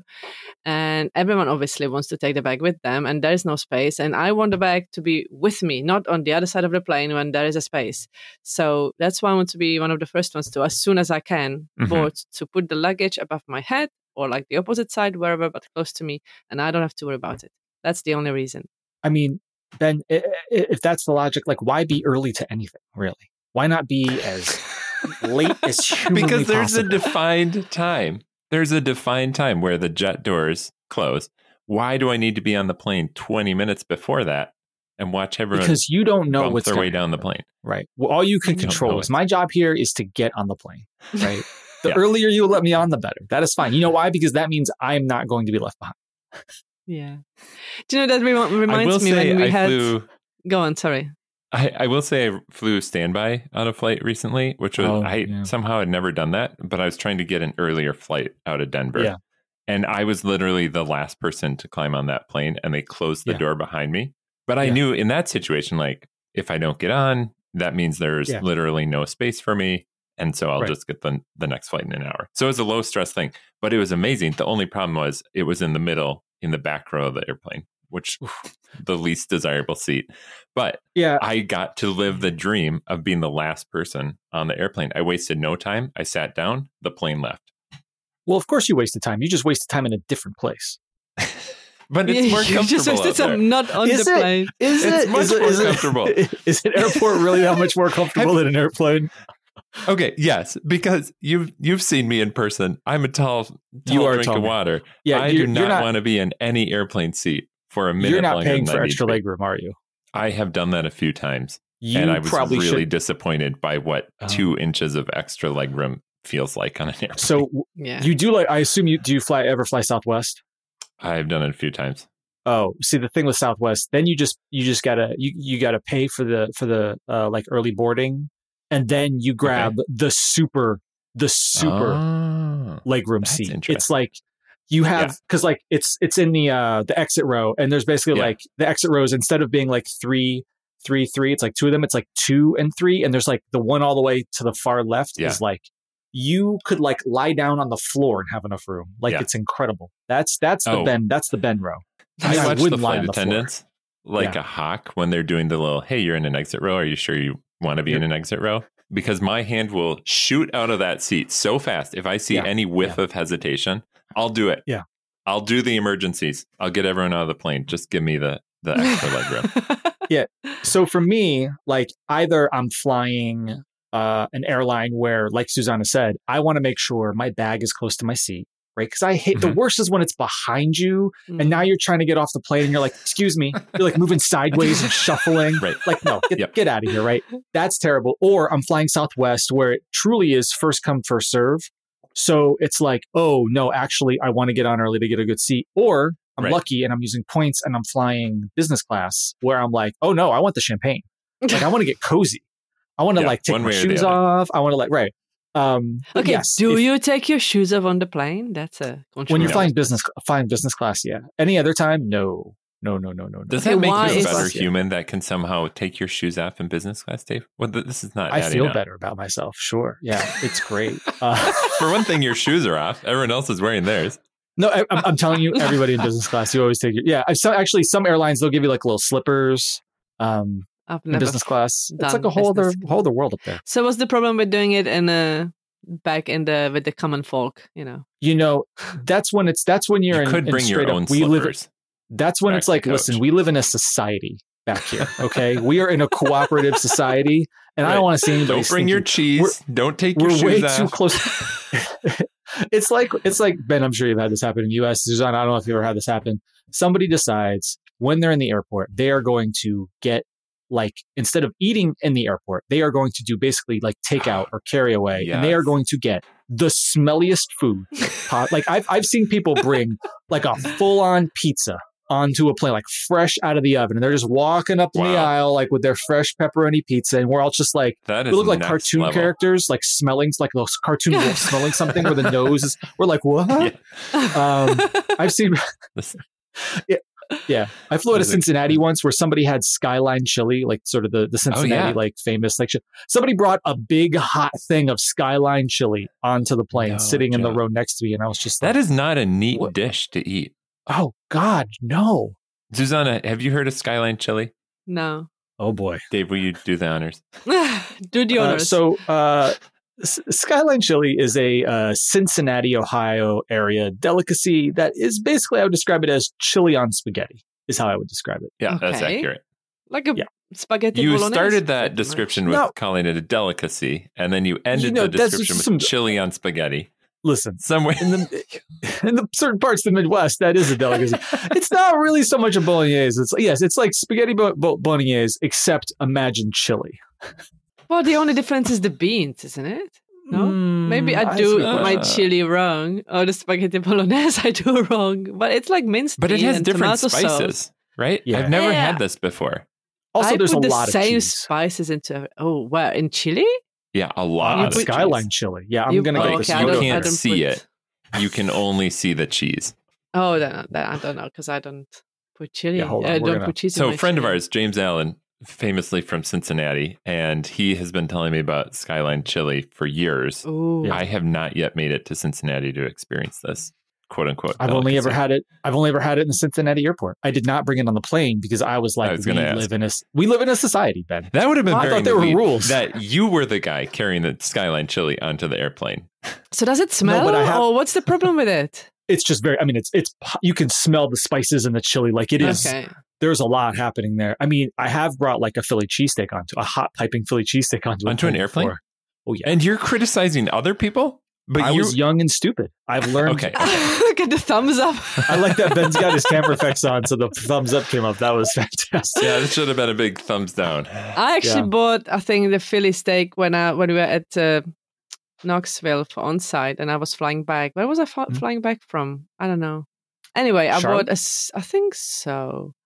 Speaker 1: and everyone obviously wants to take the bag with them, and there is no space, and I want the bag to be with me, not on the other side of the plane when there is a space. So that's why I want to be one of the first ones to, as soon as I can, mm-hmm. board to put the luggage above my head or like the opposite side, wherever, but close to me, and I don't have to worry about it. That's the only reason.
Speaker 2: I mean, Ben, if that's the logic, like, why be early to anything, really? Why not be as late as humanly
Speaker 3: Because there's
Speaker 2: possible?
Speaker 3: a defined time. There's a defined time where the jet doors close. Why do I need to be on the plane twenty minutes before that and watch everyone
Speaker 2: because you don't know
Speaker 3: bump
Speaker 2: what's
Speaker 3: their way
Speaker 2: happen.
Speaker 3: down the plane?
Speaker 2: Right. Well, all you can
Speaker 3: I
Speaker 2: control is my job here is to get on the plane, right? The
Speaker 3: yeah.
Speaker 2: earlier you let me on, the better. That is fine. You know why? Because that means I'm not going to be left behind.
Speaker 1: Yeah. Do you know that re- reminds me when we I had... Flew, Go on, sorry.
Speaker 3: I, I will say I flew standby on a flight recently, which was,
Speaker 2: oh,
Speaker 3: I
Speaker 2: yeah.
Speaker 3: somehow had never done that, but I was trying to get an earlier flight out of Denver.
Speaker 2: Yeah.
Speaker 3: And I was literally the last person to climb on that plane, and they closed the
Speaker 2: yeah.
Speaker 3: door behind me. But I
Speaker 2: yeah.
Speaker 3: knew in that situation, like, if I don't get on, that means there's
Speaker 2: yeah.
Speaker 3: literally no space for me. And so I'll
Speaker 2: right.
Speaker 3: just get the, the next flight in an hour. So it was a low stress thing, but it was amazing. The only problem was it was in the middle, in the back row of the airplane, which the least desirable seat. But
Speaker 2: yeah.
Speaker 3: I got to live the dream of being the last person on the airplane. I wasted no time. I sat down, the plane left.
Speaker 2: Well, of course you wasted time. You just wasted time in a different place.
Speaker 3: But it's
Speaker 1: yeah,
Speaker 3: more comfortable.
Speaker 1: You just wasted time not on
Speaker 2: is
Speaker 1: the
Speaker 2: it?
Speaker 1: plane.
Speaker 2: Is
Speaker 3: it's
Speaker 2: it?
Speaker 3: much
Speaker 2: is it,
Speaker 3: more
Speaker 2: is
Speaker 3: comfortable.
Speaker 2: It, is an airport really that much more comfortable than an airplane?
Speaker 3: Okay, yes, because you've you've seen me in person. I'm a tall, tall
Speaker 2: you are
Speaker 3: drink
Speaker 2: tall
Speaker 3: of
Speaker 2: man.
Speaker 3: water.
Speaker 2: Yeah,
Speaker 3: I do not, not want to be in any airplane seat for a minute.
Speaker 2: You're not
Speaker 3: longer
Speaker 2: paying
Speaker 3: than
Speaker 2: for
Speaker 3: I
Speaker 2: extra
Speaker 3: need to be.
Speaker 2: legroom, are you?
Speaker 3: I have done that a few times,
Speaker 2: you
Speaker 3: and I was
Speaker 2: probably
Speaker 3: really
Speaker 2: should.
Speaker 3: disappointed by what
Speaker 2: oh.
Speaker 3: two inches of extra legroom feels like on an airplane.
Speaker 2: So
Speaker 1: yeah.
Speaker 2: you do like? I assume you do. You fly ever fly Southwest?
Speaker 3: I've done it a few times.
Speaker 2: Oh, see, the thing with Southwest, then you just you just gotta you, you gotta pay for the for the uh, like early boarding and then you grab okay. the super, the super oh, legroom seat. It's like you have because yeah. like it's it's in the uh, the exit row, and there's basically yeah. like the exit rows instead of being like three, three, three. It's like two of them. It's like two and three, and there's like the one all the way to the far left yeah. is like. You could like lie down on the floor and have enough room. Like yeah. it's incredible. That's that's the oh. Ben. That's the Ben row.
Speaker 3: I, I watch the flight attendants like yeah. a hawk when they're doing the little. Hey, you're in an exit row. Are you sure you want to be yeah. in an exit row? Because my hand will shoot out of that seat so fast. If I see yeah. any whiff yeah. of hesitation, I'll do it.
Speaker 2: Yeah,
Speaker 3: I'll do the emergencies. I'll get everyone out of the plane. Just give me the the extra leg room.
Speaker 2: Yeah. So for me, like either I'm flying. Uh, an airline where, like Susanna said, I want to make sure my bag is close to my seat, right? Because I hate mm-hmm. the worst is when it's behind you, mm. and now you're trying to get off the plane, and you're like, "Excuse me," you're like moving sideways and shuffling,
Speaker 3: right?
Speaker 2: Like, no, get, yep. get out of here, right? That's terrible. Or I'm flying Southwest, where it truly is first come first serve. So it's like, oh no, actually, I want to get on early to get a good seat. Or I'm right. lucky and I'm using points and I'm flying business class, where I'm like, oh no, I want the champagne. Like I want to get cozy. I want to yeah, like take my shoes off. I want to like, right. Um,
Speaker 1: okay.
Speaker 2: Yes,
Speaker 1: do
Speaker 2: if,
Speaker 1: you take your shoes off on the plane? That's a
Speaker 2: when you're flying business, flying business class. Yeah. Any other time? No, no, no, no, no.
Speaker 3: Does
Speaker 2: no.
Speaker 3: that make
Speaker 1: Why
Speaker 3: you a
Speaker 1: is,
Speaker 3: better human that can somehow take your shoes off in business class, Dave? Well, this is not.
Speaker 2: I feel
Speaker 3: up.
Speaker 2: better about myself. Sure. Yeah. It's great. Uh,
Speaker 3: For one thing, your shoes are off. Everyone else is wearing theirs.
Speaker 2: No, I, I'm, I'm telling you, everybody in business class, you always take your, yeah. I've so, actually, some airlines, they'll give you like little slippers. Um,
Speaker 1: I've
Speaker 2: in business class, it's like a whole other whole other world up there.
Speaker 1: So what's the problem with doing it in a back in the with the common folk? You know,
Speaker 2: you know, that's when it's that's when you're
Speaker 3: you
Speaker 2: in,
Speaker 3: could bring
Speaker 2: in
Speaker 3: your own
Speaker 2: up, we
Speaker 3: slippers.
Speaker 2: Live, that's when it's like, listen, we live in a society back here. Okay, we are in a cooperative society, and right. I don't want to see anybody.
Speaker 3: Don't bring your cheese. Don't take your
Speaker 2: we're
Speaker 3: shoes
Speaker 2: way
Speaker 3: off.
Speaker 2: Too close. It's like it's like Ben. I'm sure you've had this happen in the U S. Susanna, I don't know if you've ever had this happen. Somebody decides when they're in the airport, they are going to get. Like instead of eating in the airport, they are going to do basically like takeout or carry away, yes. and they are going to get the smelliest food. Like I've I've seen people bring like a full on pizza onto a plane, like fresh out of the oven, and they're just walking up wow. the aisle like with their fresh pepperoni pizza, and we're all just like
Speaker 3: that is
Speaker 2: we look like
Speaker 3: next
Speaker 2: cartoon
Speaker 3: level.
Speaker 2: characters, like smelling like those cartoon wolves smelling something where the nose is. We're like what? Yeah. Um, I've seen. yeah. Yeah, I flew out of Cincinnati once where somebody had Skyline chili, like sort of the, the Cincinnati oh, yeah. like famous like somebody brought a big hot thing of Skyline chili onto the plane, no, sitting Joe. in the row next to me, and I was just like,
Speaker 3: that is not a neat
Speaker 2: what?
Speaker 3: dish to eat.
Speaker 2: Oh God, no.
Speaker 3: Susanna, have you heard of Skyline chili?
Speaker 1: No.
Speaker 2: Oh boy,
Speaker 3: Dave, will you do the honors?
Speaker 1: do the honors.
Speaker 2: Uh, so. uh Skyline chili is a uh, Cincinnati, Ohio area delicacy that is basically, I would describe it as chili on spaghetti, is how I would describe it.
Speaker 3: Yeah, okay. That's accurate.
Speaker 1: Like a yeah. spaghetti
Speaker 3: You
Speaker 1: bolognese.
Speaker 3: started that description with no. calling it a delicacy, and then you ended you know, the description some, with chili on spaghetti.
Speaker 2: Listen,
Speaker 3: somewhere
Speaker 2: in the in the certain parts of the Midwest, that is a delicacy. It's not really so much a bolognese. It's yes, it's like spaghetti bo- bo- bolognese, except imagine chili.
Speaker 1: Well, the only difference is the beans, isn't it? No?
Speaker 2: Mm,
Speaker 1: Maybe I do uh, my chili wrong. Or the spaghetti bolognese I do wrong. But it's like minced
Speaker 3: But it has
Speaker 1: and
Speaker 3: different
Speaker 1: tomato
Speaker 3: spices,
Speaker 1: sauce.
Speaker 3: right?
Speaker 2: Yeah.
Speaker 3: I've never
Speaker 1: yeah.
Speaker 3: had this before.
Speaker 2: Also,
Speaker 1: I
Speaker 2: there's
Speaker 1: put
Speaker 2: a
Speaker 1: the
Speaker 2: lot of
Speaker 1: same
Speaker 2: cheese.
Speaker 1: spices into Oh, wow. In chili?
Speaker 3: Yeah, a lot
Speaker 2: you
Speaker 3: of
Speaker 2: put Skyline
Speaker 3: cheese.
Speaker 2: chili. Yeah, I'm
Speaker 1: you,
Speaker 2: going to
Speaker 1: oh,
Speaker 2: get
Speaker 1: okay,
Speaker 2: this.
Speaker 3: You
Speaker 1: don't,
Speaker 3: can't see
Speaker 1: put...
Speaker 3: it. You can only see the cheese.
Speaker 1: Oh, that, that, I don't know, because I don't put chili.
Speaker 2: Yeah, hold on,
Speaker 1: I don't
Speaker 2: gonna...
Speaker 1: put cheese
Speaker 3: so
Speaker 1: in my
Speaker 3: a friend
Speaker 1: chili.
Speaker 3: of ours, James Allen, famously from Cincinnati, and he has been telling me about Skyline chili for years.
Speaker 1: Ooh.
Speaker 3: I have not yet made it to Cincinnati to experience this, quote unquote.
Speaker 2: I've
Speaker 3: delicacy.
Speaker 2: only ever had it. I've only ever had it in the Cincinnati airport. I did not bring it on the plane because I was like,
Speaker 3: I was
Speaker 2: we
Speaker 3: ask.
Speaker 2: live in a we live in a society, Ben.
Speaker 3: That would have been
Speaker 2: well,
Speaker 3: very
Speaker 2: I thought there were rules
Speaker 3: that you were the guy carrying the Skyline chili onto the airplane.
Speaker 1: So does it smell?
Speaker 2: No, have...
Speaker 1: Or what's the problem with it?
Speaker 2: It's just very. I mean, it's it's. You can smell the spices in the chili. Like it is.
Speaker 1: Okay.
Speaker 2: There's a lot happening there. I mean, I have brought like a Philly cheesesteak onto a hot piping Philly cheesesteak onto
Speaker 3: onto an airplane.
Speaker 2: Before. Oh yeah.
Speaker 3: And you're criticizing other people?
Speaker 2: But I was young and stupid. I've learned.
Speaker 3: Okay. okay.
Speaker 1: Look at the thumbs up.
Speaker 2: I like that Ben's got his camera effects on, so the thumbs up came up. That was fantastic.
Speaker 3: Yeah, this should have been a big thumbs down.
Speaker 1: I actually yeah. bought, I think, the Philly steak when I when we were at uh, Knoxville for on site, and I was flying back. Where was I f- mm-hmm. flying back from? I don't know. Anyway, I
Speaker 2: Charlotte?
Speaker 1: bought a. I think so.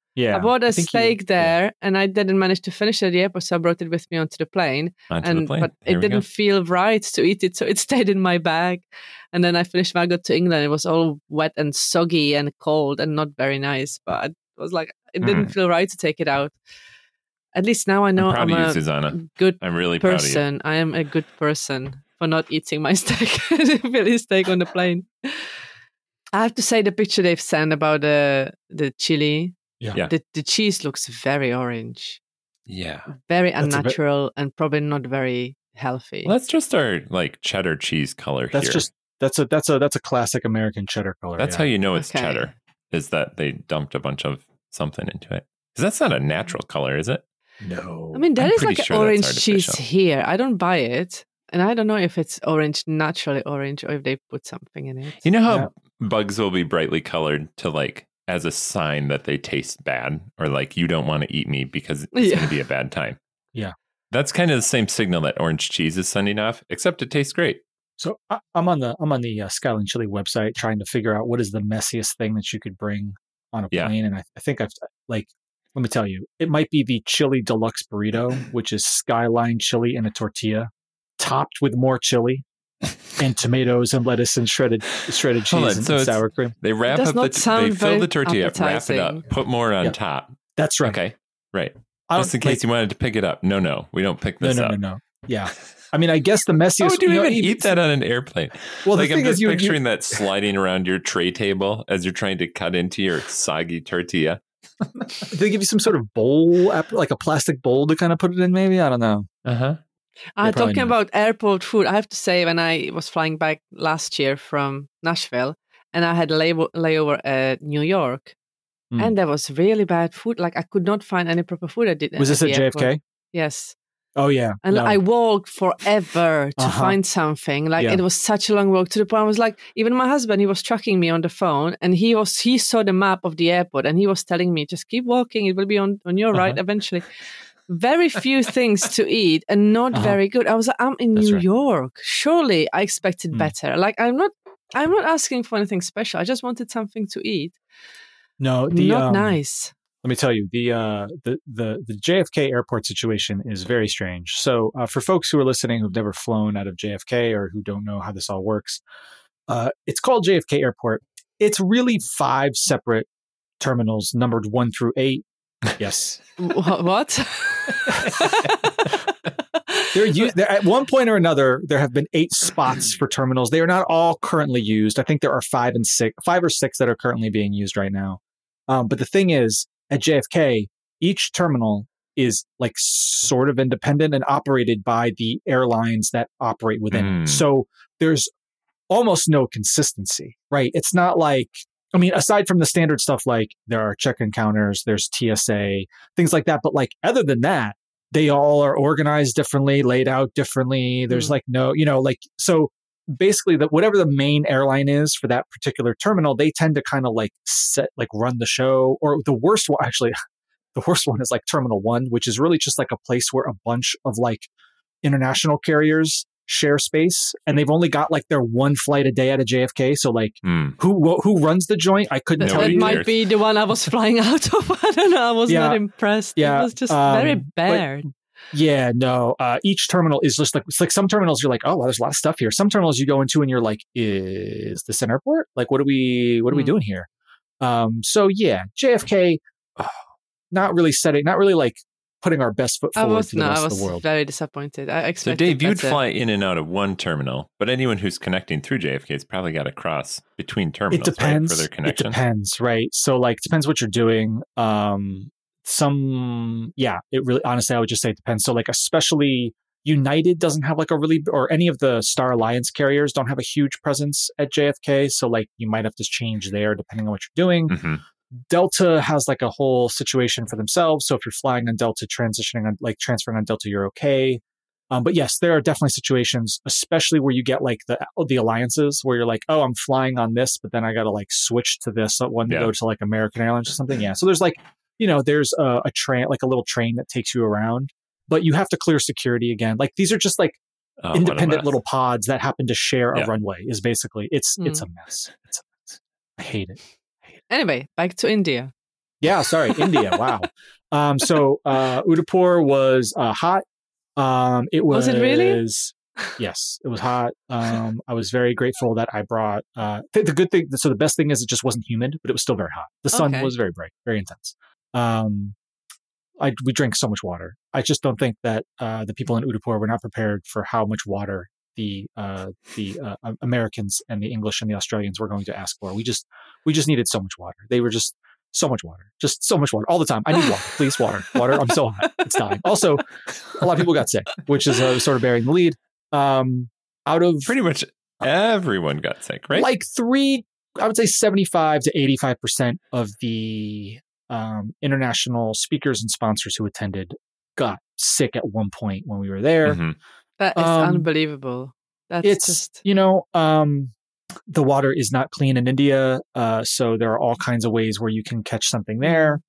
Speaker 2: Yeah.
Speaker 1: I bought a
Speaker 2: I think you-
Speaker 1: steak
Speaker 2: yeah.
Speaker 1: there, and I didn't manage to finish it at the airport, so I brought it with me onto the plane.
Speaker 3: Onto
Speaker 1: and
Speaker 3: the plane.
Speaker 1: But
Speaker 3: There
Speaker 1: it
Speaker 3: we
Speaker 1: didn't
Speaker 3: go.
Speaker 1: feel right to eat it, so it stayed in my bag. And then I finished when I got to England. It was all wet and soggy and cold and not very nice. But it was like it didn't
Speaker 3: Mm.
Speaker 1: feel right to take it out. At least now I know
Speaker 3: I'm proud
Speaker 1: I'm,
Speaker 3: of you,
Speaker 1: a
Speaker 3: Susanna.
Speaker 1: good
Speaker 3: I'm really proud of you.
Speaker 1: person. I am a good person for not eating my steak, Philly steak on the plane. I have to say the picture they've sent about the the chili.
Speaker 2: Yeah.
Speaker 3: Yeah.
Speaker 1: The the cheese looks very orange,
Speaker 3: Yeah.
Speaker 1: very
Speaker 2: That's a bit-
Speaker 1: unnatural, and probably not very healthy.
Speaker 3: Well, that's just our like cheddar cheese color
Speaker 2: That's
Speaker 3: here.
Speaker 2: just that's a that's a that's a classic American cheddar color.
Speaker 3: That's
Speaker 2: yeah.
Speaker 3: how you know it's
Speaker 1: Okay.
Speaker 3: cheddar, is that they dumped a bunch of something into it. Because that's not a natural color, is it?
Speaker 2: No.
Speaker 1: I mean, there
Speaker 3: I'm
Speaker 1: is
Speaker 3: pretty
Speaker 1: like
Speaker 3: sure
Speaker 1: an
Speaker 3: that's
Speaker 1: orange cheese
Speaker 3: artificial.
Speaker 1: here. I don't buy it, and I don't know if it's orange, naturally orange, or if they put something in it.
Speaker 3: You know how
Speaker 2: Yeah.
Speaker 3: bugs will be brightly colored to like as a sign that they taste bad, or like you don't want to eat me because it's
Speaker 1: Yeah.
Speaker 3: going to be a bad time.
Speaker 2: Yeah.
Speaker 3: That's kind of the same signal that orange cheese is sending off, except it tastes great.
Speaker 2: So I, I'm on the I'm on the uh, Skyline Chili website trying to figure out what is the messiest thing that you could bring on a
Speaker 3: Yeah.
Speaker 2: plane, and I, I think I've like let me tell you, it might be the chili deluxe burrito, which is Skyline chili in a tortilla, topped with more chili and tomatoes and lettuce and shredded shredded
Speaker 3: Hold
Speaker 2: cheese
Speaker 3: on,
Speaker 2: and
Speaker 3: so it's-
Speaker 2: sour cream.
Speaker 3: They wrap
Speaker 1: does
Speaker 3: up the
Speaker 1: not
Speaker 3: t-
Speaker 1: sound
Speaker 3: they fill
Speaker 1: very
Speaker 3: the tortilla, wrap it
Speaker 1: appetizing.
Speaker 3: up, put more on
Speaker 2: Yep.
Speaker 3: top.
Speaker 2: That's right.
Speaker 3: Okay, right.
Speaker 2: I don't-
Speaker 3: Just in case
Speaker 2: like-
Speaker 3: you wanted to pick it up. No, no, we don't pick
Speaker 2: no,
Speaker 3: this
Speaker 2: no,
Speaker 3: up.
Speaker 2: no, no. Yeah. I mean, I guess the messiest.
Speaker 3: How would you
Speaker 2: know,
Speaker 3: even eat that on an airplane?
Speaker 2: Well,
Speaker 3: like
Speaker 2: the
Speaker 3: I'm
Speaker 2: thing
Speaker 3: just
Speaker 2: is, you, you
Speaker 3: picturing that sliding around your tray table as you're trying to cut into your soggy tortilla.
Speaker 2: they give you some sort of bowl, app- like a plastic bowl to kind of put it in. Maybe I don't know.
Speaker 3: Uh huh.
Speaker 1: Uh,
Speaker 2: Yeah, probably
Speaker 1: talking
Speaker 2: not.
Speaker 1: about airport food, I have to say, when I was flying back last year from Nashville, and I had a lay- layover at New York,
Speaker 2: Mm.
Speaker 1: and there was really bad food. Like I could not find any proper food. I did.
Speaker 2: Was this
Speaker 1: at
Speaker 2: at
Speaker 1: the
Speaker 2: J F K?
Speaker 1: airport. Yes.
Speaker 2: Oh yeah.
Speaker 1: And
Speaker 2: No.
Speaker 1: I walked forever to
Speaker 2: Uh-huh.
Speaker 1: find something. Like
Speaker 2: Yeah.
Speaker 1: it was such a long walk to the point I was like, even my husband, he was tracking me on the phone, and he was he saw the map of the airport, and he was telling me, just keep walking, it will be on, on your right
Speaker 3: Uh-huh.
Speaker 1: eventually. Very few things to eat and not
Speaker 2: Uh-huh.
Speaker 1: very good. I was like, I'm in
Speaker 2: That's
Speaker 1: New
Speaker 2: right.
Speaker 1: York. Surely I expected
Speaker 2: Hmm.
Speaker 1: better. Like I'm not I'm not asking for anything special. I just wanted something to eat.
Speaker 2: no. The,
Speaker 1: not
Speaker 2: um,
Speaker 1: nice.
Speaker 2: Let me tell you, the uh, the the the J F K airport situation is very strange. So, uh, for folks who are listening who've never flown out of J F K or who don't know how this all works, uh, it's called J F K Airport. It's really five separate terminals, numbered one through eight. Yes,
Speaker 1: Wh- What?
Speaker 2: they're used. They're, at one point or another, there have been eight spots for terminals. They are not all currently used. I think there are five and six, five or six that are currently being used right now. Um, but the thing is, at J F K, each terminal is like sort of independent and operated by the airlines that operate within
Speaker 3: Mm.
Speaker 2: it. So there's almost no consistency, right? It's not like, I mean, aside from the standard stuff, like there are check-in counters, there's T S A, things like that. But like, other than that, they all are organized differently, laid out differently. There's
Speaker 1: Mm.
Speaker 2: like no, you know, like, so basically that whatever the main airline is for that particular terminal, they tend to kind of like set, like run the show. Or the worst one, actually, the worst one is like Terminal One, which is really just like a place where a bunch of like international carriers share space, and they've only got like their one flight a day out of J F K. So like,
Speaker 3: Mm.
Speaker 2: who who runs the joint? I couldn't
Speaker 1: That,
Speaker 2: tell
Speaker 3: Nobody
Speaker 1: that
Speaker 2: you.
Speaker 1: might
Speaker 3: cares.
Speaker 1: be the one I was flying out of. I don't know. I was
Speaker 2: Yeah.
Speaker 1: not impressed.
Speaker 2: Yeah,
Speaker 1: It was just
Speaker 2: um,
Speaker 1: very
Speaker 2: but-
Speaker 1: bad.
Speaker 2: Yeah, no. Uh, each terminal is just like it's like some terminals you're like, oh, well, there's a lot of stuff here. Some terminals you go into and you're like, is this an airport? Like, what are we what are we
Speaker 1: Mm.
Speaker 2: doing here? Um, so yeah, J F K, oh, not really setting, not really like putting our best foot
Speaker 1: I
Speaker 2: forward
Speaker 1: was
Speaker 2: to the
Speaker 1: no, I
Speaker 2: rest of
Speaker 1: was
Speaker 2: the world.
Speaker 1: very disappointed. I
Speaker 3: So
Speaker 1: expected
Speaker 3: Dave, you'd
Speaker 1: better.
Speaker 3: fly in and out of one terminal, but anyone who's connecting through J F K has probably got to cross between terminals,
Speaker 2: It depends.
Speaker 3: right, for their
Speaker 2: It
Speaker 3: connection.
Speaker 2: depends, right? So like depends what you're doing. Um, some yeah, it really honestly, I would just say it depends. So like especially United doesn't have like a really, or any of the Star Alliance carriers don't have a huge presence at J F K. So like you might have to change there depending on what you're doing.
Speaker 3: hmm
Speaker 2: Delta has like a whole situation for themselves. So if you're flying on Delta, transitioning on like transferring on Delta, you're okay. Um, but yes, there are definitely situations, especially where you get like the the alliances where you're like, oh, I'm flying on this, but then I got to like switch to this one to
Speaker 3: Yeah.
Speaker 2: go to like American Airlines or something. Yeah. So there's like, you know, there's a, a train, like a little train that takes you around, but you have to clear security again. Like these are just like
Speaker 3: Oh, what a
Speaker 2: independent
Speaker 3: mess.
Speaker 2: little pods that happen to share a
Speaker 3: Yeah.
Speaker 2: runway. Is basically it's
Speaker 1: Mm.
Speaker 2: it's a mess. It's a mess. I hate it.
Speaker 1: Anyway, back to India.
Speaker 2: Yeah, sorry, India. Wow. Um, so uh, Udaipur was uh, hot. Um, it was,
Speaker 1: Was it really?
Speaker 2: Yes, it was hot. Um, I was very grateful that I brought. Uh, th- the good thing, so the best thing is it just wasn't humid, but it was still very hot. The sun
Speaker 1: Okay.
Speaker 2: was very bright, very intense. Um, I we drank so much water. I just don't think that uh, the people in Udaipur were not prepared for how much water the uh, the uh, Americans and the English and the Australians were going to ask for. We just we just needed so much water. They were just so much water, just so much water all the time. I need water, please, water, water. I'm so hot, it's dying. Also, a lot of people got sick, which is uh, sort of bearing the lead. Um, out of
Speaker 3: Pretty much everyone got sick, right?
Speaker 2: like three, I would say seventy-five to eighty-five percent of the um, international speakers and sponsors who attended got sick at one point when we were there.
Speaker 3: Mhm.
Speaker 1: That is
Speaker 2: Um,
Speaker 1: unbelievable. That's
Speaker 2: it's
Speaker 1: just
Speaker 2: you know um the water is not clean in India, uh so there are all kinds of ways where you can catch something there,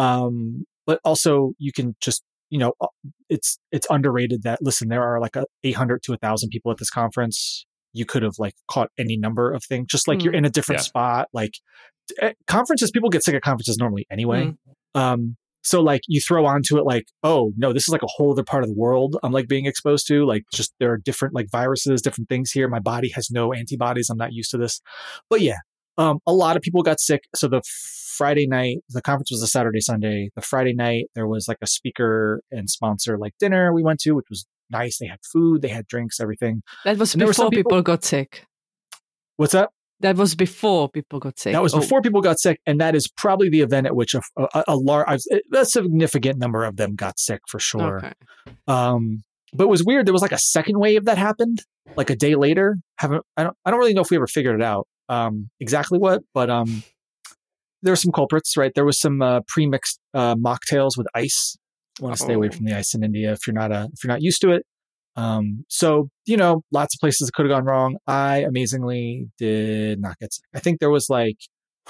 Speaker 2: um but also you can just you know it's it's underrated that listen, there are like a eight hundred to a thousand people at this conference. You could have like caught any number of things, just like
Speaker 1: Mm.
Speaker 2: you're in a different
Speaker 3: Yeah.
Speaker 2: spot. Like at conferences, people get sick at conferences normally anyway.
Speaker 1: Mm.
Speaker 2: Um, so like you throw onto it like, oh no, this is like a whole other part of the world I'm like being exposed to. Like just there are different like viruses, different things here. My body has no antibodies. I'm not used to this. But yeah, um, a lot of people got sick. So the Friday night, the conference was a Saturday, Sunday. The Friday night, there was like a speaker and sponsor like dinner we went to, which was nice. They had food, they had drinks, everything.
Speaker 1: that was
Speaker 2: And there were some
Speaker 1: before people,
Speaker 2: people-
Speaker 1: got sick.
Speaker 2: What's that?
Speaker 1: That was before people got sick.
Speaker 2: That was
Speaker 1: Oh,
Speaker 2: before people got sick, and that is probably the event at which a, a, a large, a significant number of them got sick for sure.
Speaker 1: Okay.
Speaker 2: Um, but it was weird. There was like a second wave that happened, like a day later. Haven't I don't I don't really know if we ever figured it out um, exactly what, but um, there were some culprits, right? There was some uh, pre-mixed uh, mocktails with ice. You want to stay away
Speaker 1: Oh.
Speaker 2: from the ice in India if you're not a if you're not used to it. Um, so, you know, lots of places could have gone wrong. I amazingly did not get sick. I think there was like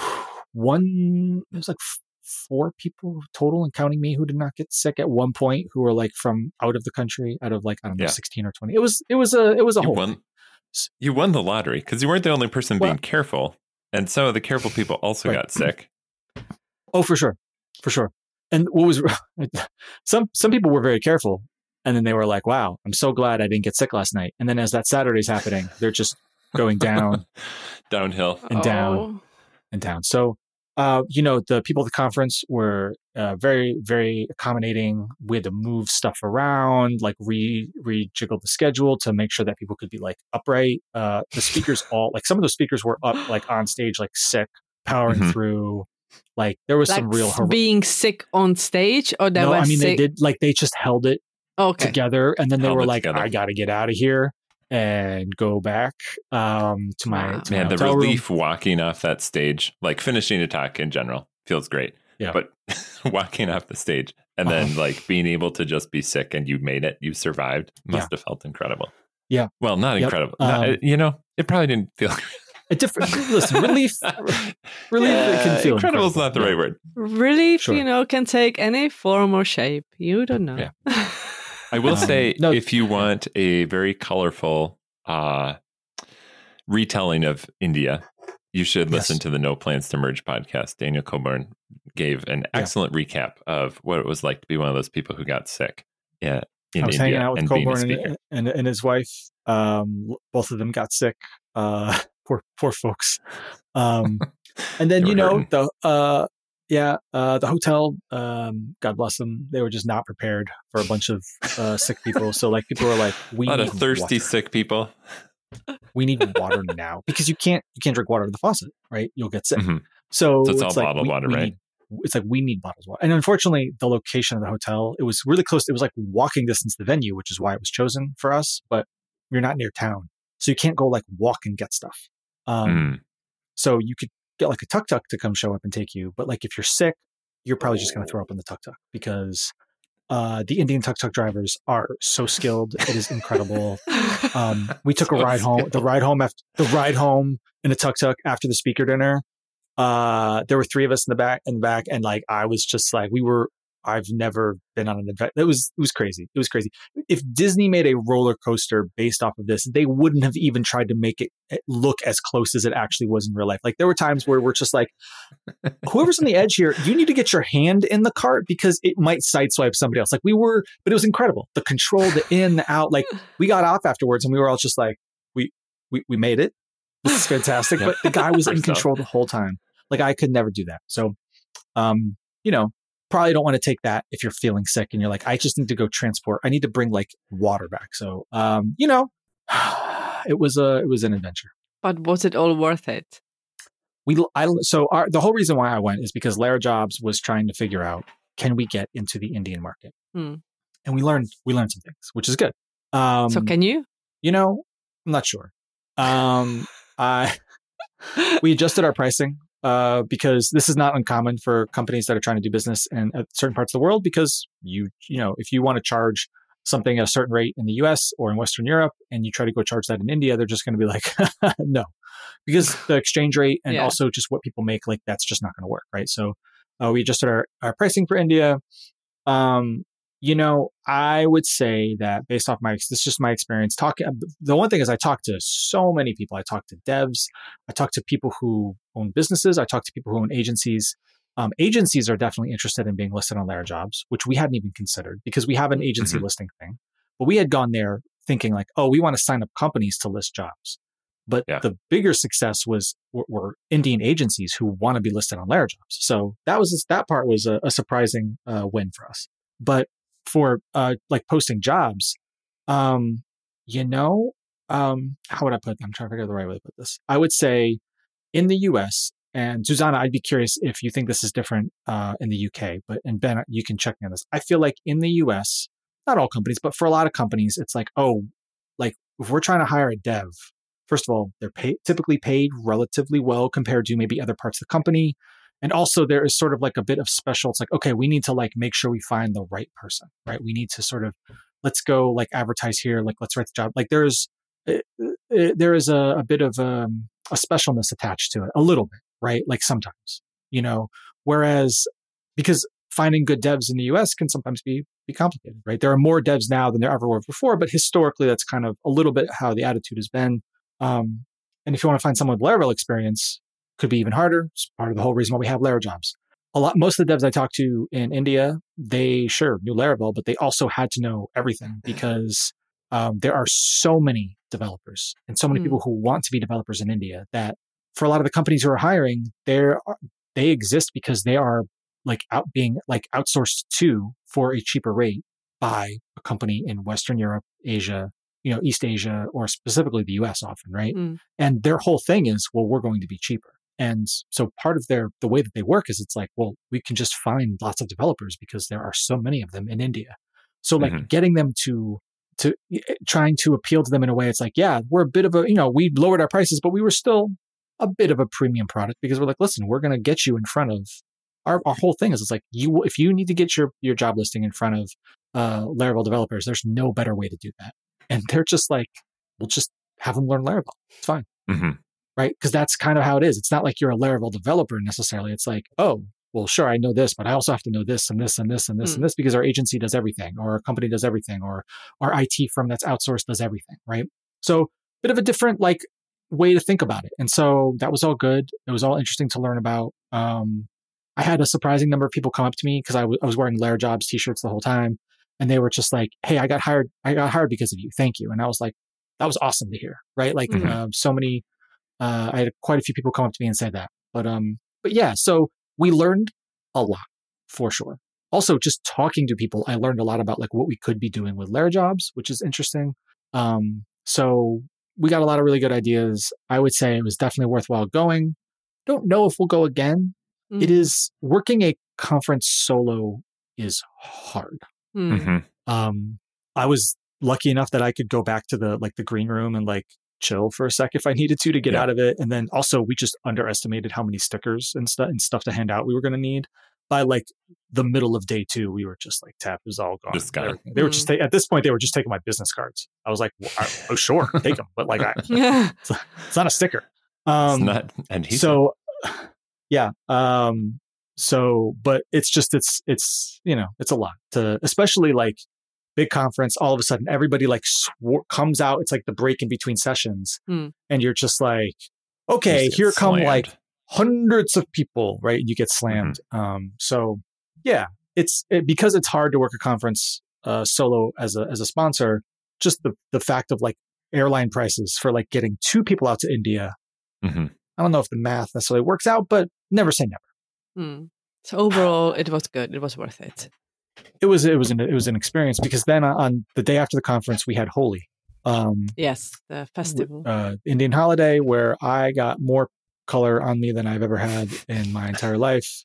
Speaker 2: one, it was like f- four people total and counting me who did not get sick at one point who were like from out of the country, out of like, I don't know,
Speaker 3: Yeah.
Speaker 2: sixteen or twenty. It was, it was a, it was a
Speaker 3: You
Speaker 2: whole
Speaker 3: won.
Speaker 2: thing.
Speaker 3: You won the lottery because you weren't the only person
Speaker 2: Well-
Speaker 3: being careful, and some of the careful people also
Speaker 2: Right.
Speaker 3: got sick.
Speaker 2: Oh, for sure. For sure. And what was, some, some people were very careful. And then they were like, wow, I'm so glad I didn't get sick last night. And then as that Saturday's happening, they're just going down
Speaker 3: Downhill.
Speaker 2: and down.
Speaker 1: Oh.
Speaker 2: and down. So, uh, you know, the people at the conference were uh, very, very accommodating. We had to move stuff around, like re rejiggle the schedule to make sure that people could be like upright. Uh, the speakers all like some of the speakers were up like on stage, like sick, powering
Speaker 3: Mhm.
Speaker 2: through. Like there was
Speaker 1: Like
Speaker 2: some real.
Speaker 1: s-
Speaker 2: Hor-
Speaker 1: being sick on stage, or they
Speaker 2: no,
Speaker 1: were
Speaker 2: I mean
Speaker 1: sick.
Speaker 2: they did like they just held it
Speaker 1: Okay.
Speaker 2: together, and then they
Speaker 3: Held
Speaker 2: were
Speaker 3: it
Speaker 2: like,
Speaker 3: together.
Speaker 2: "I got to get out of here and go back um, to my
Speaker 1: Wow.
Speaker 2: to my
Speaker 3: Man, the
Speaker 2: hotel room."
Speaker 3: relief walking off that stage, like finishing a talk in general, feels great.
Speaker 2: Yeah.
Speaker 3: But walking off the stage and then
Speaker 2: Uh-huh.
Speaker 3: like being able to just be sick and you made it, you survived, must have felt incredible.
Speaker 2: Yeah.
Speaker 3: Well, not
Speaker 2: Yep.
Speaker 3: incredible. Not-
Speaker 2: Um,
Speaker 3: you know, it probably didn't feel.
Speaker 2: A different listen, relief. Relief it can feel
Speaker 3: incredible is
Speaker 2: incredible.
Speaker 3: not the
Speaker 2: Yeah.
Speaker 3: right word.
Speaker 1: Relief,
Speaker 2: Sure.
Speaker 1: you know, can take any form or shape. You don't know.
Speaker 3: Yeah. I will
Speaker 2: Um,
Speaker 3: say,
Speaker 2: no-
Speaker 3: if you want a very colorful uh, retelling of India, you should listen
Speaker 2: Yes.
Speaker 3: to the No Plans to Merge podcast. Daniel Coburn gave an
Speaker 2: Yeah.
Speaker 3: excellent recap of what it was like to be one of those people who got sick. Yeah, in
Speaker 2: I was
Speaker 3: India
Speaker 2: hanging out with
Speaker 3: and being a
Speaker 2: Coburn
Speaker 3: speaker.
Speaker 2: and, and and his wife. Um, both of them got sick. Uh, poor poor folks. Um, and then
Speaker 3: They
Speaker 2: you
Speaker 3: were
Speaker 2: know
Speaker 3: hurting.
Speaker 2: the uh, yeah uh, the hotel. Um, God bless them. They were just not prepared for a bunch of uh, sick people. So like people were like, we
Speaker 3: A lot
Speaker 2: need
Speaker 3: of thirsty,
Speaker 2: water.
Speaker 3: sick people.
Speaker 2: We need water now because you can't you can't drink water out of the faucet, right? You'll get sick.
Speaker 3: Mhm.
Speaker 2: So,
Speaker 3: So it's
Speaker 2: it's
Speaker 3: all
Speaker 2: like
Speaker 3: bottled
Speaker 2: we-
Speaker 3: water,
Speaker 2: we
Speaker 3: right?
Speaker 2: need- it's like we need bottled water. And unfortunately, the location of the hotel, it was really close. It was like walking distance to the venue, which is why it was chosen for us. But you're not near town, so you can't go like walk and get stuff. Um,
Speaker 3: Mm.
Speaker 2: So you could get like a tuk tuk to come show up and take you. But like if you're sick, you're probably just going to throw up in the tuk tuk because uh, the Indian tuk tuk drivers are so skilled. It is incredible. Um, we took
Speaker 3: So
Speaker 2: a ride home. The
Speaker 3: skilled.
Speaker 2: ride home after the ride home in a tuk tuk after the speaker dinner. Uh, there were three of us in the back, in the back, and like I was just like we were. I've never been on an event. It was it was crazy. It was crazy. If Disney made a roller coaster based off of this, they wouldn't have even tried to make it look as close as it actually was in real life. Like there were times where we're just like, whoever's on the edge here, you need to get your hand in the cart because it might sideswipe somebody else. Like we were, but it was incredible. The control, the in, the out. Like we got off afterwards and we were all just like, we we we made it. This is fantastic. But the guy was in control the whole time. Like I could never do that. So, um, you know. Probably don't want to take that if you're feeling sick and you're like, I just need to go transport. I need to bring like water back. So, um, you know, it was a it was an adventure.
Speaker 1: But was it all worth it?
Speaker 2: We I so our, the whole reason why I went is because Lara Jobs was trying to figure out, can we get into the Indian market?
Speaker 1: Hmm.
Speaker 2: And we learned we learned some things, which is good. Um,
Speaker 1: so can you?
Speaker 2: You know, I'm not sure. Um, I we adjusted our pricing. Uh, because this is not uncommon for companies that are trying to do business in uh, certain parts of the world, because you, you know, if you want to charge something at a certain rate in the U S or in Western Europe and you try to go charge that in India, they're just going to be like, no, because the exchange rate and yeah. also just what people make, like that's just not going to work. Right. So uh, we adjusted our, our pricing for India. Um, you know, I would say that based off my, this is just my experience talking. The one thing is I talked to so many people. I talked to devs. I talked to people who own businesses. I talked to people who own agencies. Um, agencies are definitely interested in being listed on Lara Jobs, which we hadn't even considered because we have an agency mm-hmm. listing thing. But we had gone there thinking like, oh, we want to sign up companies to list jobs. But yeah. the bigger success was were, were Indian agencies who want to be listed on Lara Jobs. So that was that part was a, a surprising uh, win for us. But for uh, like posting jobs, um, you know, um, how would I put? I'm trying to figure out the right way to put this. I would say in the U S, and Susanna, I'd be curious if you think this is different uh, in the U K, but and Ben, you can check me on this. I feel like in the U S, not all companies, but for a lot of companies, it's like, oh, like if we're trying to hire a dev, first of all, they're pay- typically paid relatively well compared to maybe other parts of the company. And also there is sort of like a bit of special, it's like, okay, we need to like make sure we find the right person, right? We need to sort of, let's go like advertise here, like let's write the job. Like there's, uh, uh, there is a, a bit of um, a specialness attached to it, a little bit, right? Like sometimes, you know, whereas because finding good devs in the U S can sometimes be, be complicated, right? There are more devs now than there ever were before, but historically that's kind of a little bit how the attitude has been. Um, and if you want to find someone with Laravel experience, could be even harder. It's part of the whole reason why we have Lara Jobs. A lot, most of the devs I talked to in India, they sure knew Laravel, but they also had to know everything because um, there are so many developers and so many mm. people who want to be developers in India that for a lot of the companies who are hiring, they're they exist because they are like out being like outsourced to for a cheaper rate by a company in Western Europe, Asia, you know, East Asia, or specifically the U S often, right? Mm. And their whole thing is, well, we're going to be cheaper. And so part of their, the way that they work is it's like, well, we can just find lots of developers because there are so many of them in India. So like mm-hmm. getting them to, to trying to appeal to them in a way, it's like, yeah, we're a bit of a, you know, we lowered our prices, but we were still a bit of a premium product because we're like, listen, we're going to get you in front of our, our whole thing is it's like you, if you need to get your, your job listing in front of uh, Laravel developers, there's no better way to do that. And they're just like, we'll just have them learn Laravel. It's fine. Mm-hmm. Right? Because that's kind of how it is. It's not like you're a Laravel developer necessarily. It's like, oh, well, sure, I know this, but I also have to know this and this and this and this mm. and this because our agency does everything or our company does everything or our I T firm that's outsourced does everything, right? So bit of a different like way to think about it. And so that was all good. It was all interesting to learn about. Um, I had a surprising number of people come up to me because I, w- I was wearing Lara Jobs t-shirts the whole time. And they were just like, hey, I got hired. I got hired because of you. Thank you. And I was like, that was awesome to hear, right? Like mm-hmm. uh, so many, uh, I had quite a few people come up to me and say that. But um, but yeah, so we learned a lot for sure. Also, just talking to people, I learned a lot about like what we could be doing with Lara Jobs, which is interesting. Um, so we got a lot of really good ideas. I would say it was definitely worthwhile going. Don't know if we'll go again. Mm-hmm. It is working a conference solo is hard. Mm-hmm. Um, I was lucky enough that I could go back to the like the green room and like chill for a sec if I needed to to get yeah. out of it. And then also we just underestimated how many stickers and stuff and stuff to hand out we were going to need. By like the middle of day two, we were just like tapped. It was all gone. Just gone. They were just ta- at this point they were just taking my business cards. I was like, well, I, oh sure, take them, but like I, it's, it's not a sticker. Um,
Speaker 3: it's not. And he's
Speaker 2: so yeah. Um, So, but it's just, it's, it's, you know, it's a lot to, especially like big conference, all of a sudden everybody like swor- comes out. It's like the break in between sessions.
Speaker 1: Hmm.
Speaker 2: And you're just like, okay,
Speaker 3: Just get
Speaker 2: here come
Speaker 3: slammed.
Speaker 2: like hundreds of people, right? And you get slammed. Um, so yeah, it's it, because it's hard to work a conference uh, solo as a, as a sponsor, just the, the fact of like airline prices for like getting two people out to India.
Speaker 3: Mm-hmm.
Speaker 2: I don't know if the math necessarily works out, but never say never.
Speaker 1: Hmm. So overall, it was good. It was worth it.
Speaker 2: It was it was an it was an experience because then on the day after the conference we had Holi, um,
Speaker 1: Yes, the festival.
Speaker 2: uh, Indian holiday, where I got more color on me than I've ever had in my entire life.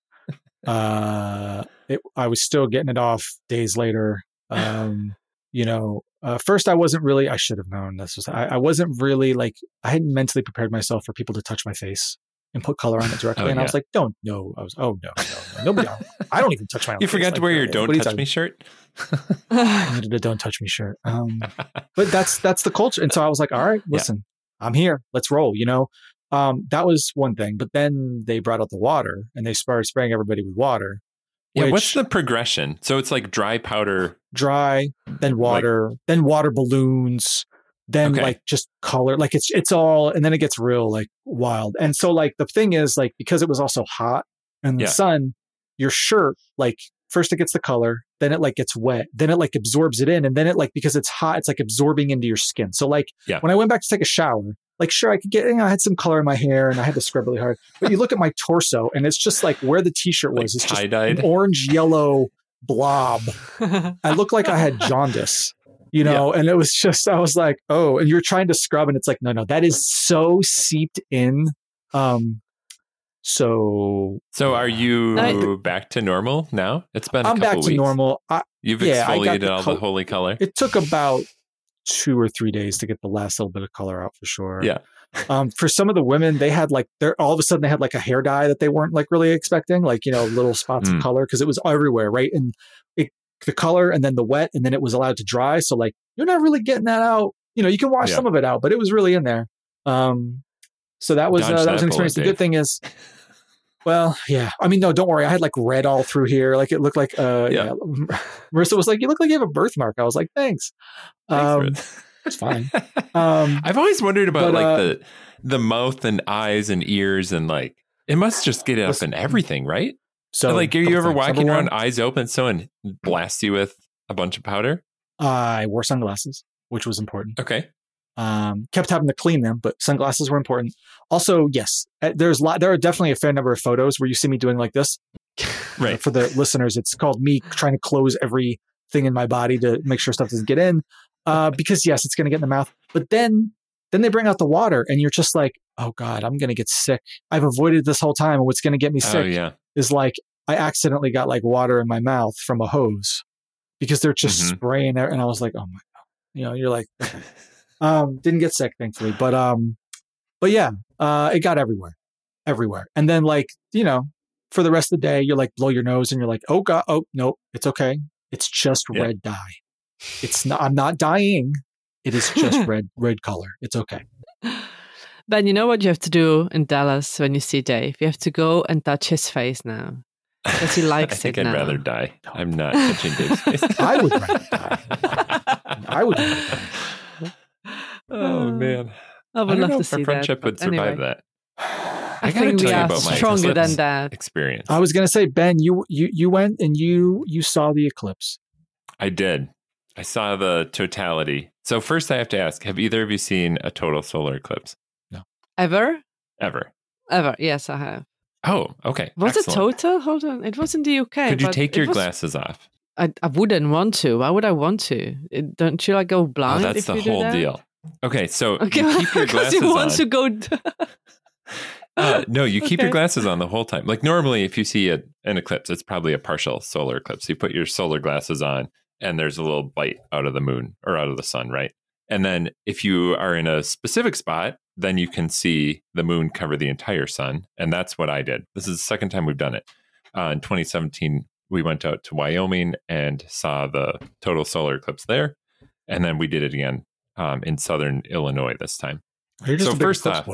Speaker 2: Uh, it, I was still getting it off days later. Um, you know, uh, first I wasn't really. I should have known this was. I, I wasn't really like I hadn't mentally prepared myself for people to touch my face and put color on it directly.
Speaker 3: Oh,
Speaker 2: and I
Speaker 3: yeah.
Speaker 2: was like, don't, no. I was, oh, no, no, no. Nobody, I don't even touch my own
Speaker 3: You
Speaker 2: face.
Speaker 3: forgot to
Speaker 2: Like,
Speaker 3: wear your
Speaker 2: uh,
Speaker 3: "Don't
Speaker 2: what are you
Speaker 3: Touch
Speaker 2: talking-
Speaker 3: Me" shirt.
Speaker 2: I needed a "Don't Touch Me" shirt. Um, but that's that's the culture. And so I was like, all right, listen, I'm here. Let's roll, you know? Um, that was one thing. But then they brought out the water and they started spraying everybody with water.
Speaker 3: Yeah,
Speaker 2: which-
Speaker 3: what's the progression? So it's like dry powder.
Speaker 2: Dry, then water, then water balloons, then
Speaker 3: Okay.
Speaker 2: like just color. Like it's it's all, and then it gets real like wild. And so like the thing is like because it was also hot and the
Speaker 3: Yeah.
Speaker 2: sun, your shirt like first it gets the color, then it like gets wet, then it like absorbs it in, and then it like because it's hot, it's like absorbing into your skin. So like
Speaker 3: Yeah.
Speaker 2: when I went back to take a shower, like sure I could get, you know, I had some color in my hair and I had to scrub really hard, but you look at my torso and it's just like where the t-shirt
Speaker 3: Like
Speaker 2: was, it's just
Speaker 3: tie-dyed?
Speaker 2: an orange yellow blob. I looked like I had jaundice, you know, and it was just, I was like, oh, and you're trying to scrub and it's like, no, no, that is so seeped in. Um, so
Speaker 3: So are you
Speaker 1: I-
Speaker 3: back to normal now? It's been a
Speaker 2: I'm
Speaker 3: couple
Speaker 2: back to
Speaker 3: weeks.
Speaker 2: normal. I,
Speaker 3: You've
Speaker 2: Yeah, I got
Speaker 3: exfoliated
Speaker 2: the
Speaker 3: all
Speaker 2: col-
Speaker 3: the holy color.
Speaker 2: it took about two or three days to get the last little bit of color out for sure.
Speaker 3: Yeah.
Speaker 2: Um, for some of the women, they had like, they're all of a sudden they had like a hair dye that they weren't like really expecting, like, you know, little spots
Speaker 3: Mm.
Speaker 2: of color because it was everywhere, right? And it, the color and then the wet, and then it was allowed to dry. So like, you're not really getting that out. You know, you can wash
Speaker 3: Yeah.
Speaker 2: some of it out, but it was really in there. Um, so that was
Speaker 3: Dodge
Speaker 2: uh, that
Speaker 3: that
Speaker 2: was an
Speaker 3: bullet,
Speaker 2: experience. The
Speaker 3: Dave.
Speaker 2: good thing is, well, yeah. I mean, no, don't worry. I had like red all through here. Like it looked like, uh, yeah.
Speaker 3: Yeah.
Speaker 2: Marissa was like, "You look like you have a birthmark." I was like, "Thanks." Um,
Speaker 3: Thanks for
Speaker 2: it's fine.
Speaker 3: it.
Speaker 2: Um,
Speaker 3: I've always wondered about
Speaker 2: but,
Speaker 3: like
Speaker 2: uh,
Speaker 3: the the mouth and eyes and ears and like it must just get up
Speaker 2: Listen,
Speaker 3: in everything, right?
Speaker 2: so
Speaker 3: like, are you
Speaker 2: couple
Speaker 3: ever
Speaker 2: things.
Speaker 3: walking
Speaker 2: Number
Speaker 3: around
Speaker 2: one,
Speaker 3: eyes open, someone blasts you with a bunch of powder?
Speaker 2: I wore sunglasses, which was important.
Speaker 3: Okay.
Speaker 2: Um, kept having to clean them, but sunglasses were important. Also, yes, uh, there's lot. There are definitely a fair number of photos where you see me doing like this.
Speaker 3: Right.
Speaker 2: For the listeners, it's called me trying to close everything in my body to make sure stuff doesn't get in. Uh, because yes, it's going to get in the mouth. But then, then they bring out the water, and you're just like, oh god, I'm going to get sick. I've avoided this whole time, and what's going to get me
Speaker 3: Oh
Speaker 2: sick
Speaker 3: yeah.
Speaker 2: is like I accidentally got like water in my mouth from a hose because they're just
Speaker 3: Mhm.
Speaker 2: spraying it, and I was like, oh my god, you know, you're like, okay. um, didn't get sick thankfully, but um, but yeah, uh, it got everywhere, everywhere, and then like you know, for the rest of the day, you're like blow your nose, and you're like, oh god, oh no, it's okay, it's just
Speaker 3: Yeah.
Speaker 2: red dye. It's not. I'm not dying. It is just red, red color. It's okay.
Speaker 1: Ben, you know what you have to do in Dallas when you see Dave? You have to go and touch his face now. Because he likes
Speaker 3: I think
Speaker 1: it
Speaker 3: I'd
Speaker 1: now.
Speaker 3: rather die. I'm not touching Dave's face.
Speaker 2: I would rather die. I would rather die.
Speaker 3: Oh man.
Speaker 1: I would
Speaker 3: I don't
Speaker 1: love
Speaker 3: know
Speaker 1: to
Speaker 3: if our
Speaker 1: see
Speaker 3: friendship
Speaker 1: that.
Speaker 3: would
Speaker 1: but
Speaker 3: survive
Speaker 1: anyway,
Speaker 3: that.
Speaker 1: I,
Speaker 3: I gotta
Speaker 1: think
Speaker 3: tell
Speaker 1: we
Speaker 3: you
Speaker 1: are
Speaker 3: about my
Speaker 1: stronger
Speaker 3: eclipse
Speaker 1: than that.
Speaker 3: experience.
Speaker 2: I was gonna say, Ben, you you you went and you you saw the eclipse.
Speaker 3: I did. I saw the totality. So first I have to ask, have either of you seen a total solar eclipse?
Speaker 1: Ever?
Speaker 3: Ever?
Speaker 1: Ever. Yes, I have.
Speaker 3: Oh, okay.
Speaker 1: Was
Speaker 3: Excellent.
Speaker 1: it total? Hold on. It was in the U K.
Speaker 3: Could you
Speaker 1: but
Speaker 3: take
Speaker 1: it
Speaker 3: your
Speaker 1: was-
Speaker 3: glasses off?
Speaker 1: I, I wouldn't want to. Why would I want to? It- Don't you like go
Speaker 3: Oh,
Speaker 1: blind
Speaker 3: that's
Speaker 1: if
Speaker 3: the
Speaker 1: you do
Speaker 3: whole
Speaker 1: that?
Speaker 3: deal. Okay, so
Speaker 1: Okay,
Speaker 3: you keep your
Speaker 1: because
Speaker 3: glasses
Speaker 1: you want
Speaker 3: on.
Speaker 1: to go.
Speaker 3: Uh, no, you keep your
Speaker 1: Okay.
Speaker 3: glasses on the whole time. Like normally, if you see a, an eclipse, it's probably a partial solar eclipse. You put your solar glasses on, and there's a little bite out of the moon or out of the sun, right? And then if you are in a specific spot, then you can see the moon cover the entire sun. And that's what I did. This is the second time we've done it. Uh, in twenty seventeen, we went out to Wyoming and saw the total solar eclipse there. And then we did it again um, in southern Illinois this time.
Speaker 2: You're just
Speaker 3: So
Speaker 2: a big
Speaker 3: first
Speaker 2: eclipse
Speaker 3: off-
Speaker 2: boy.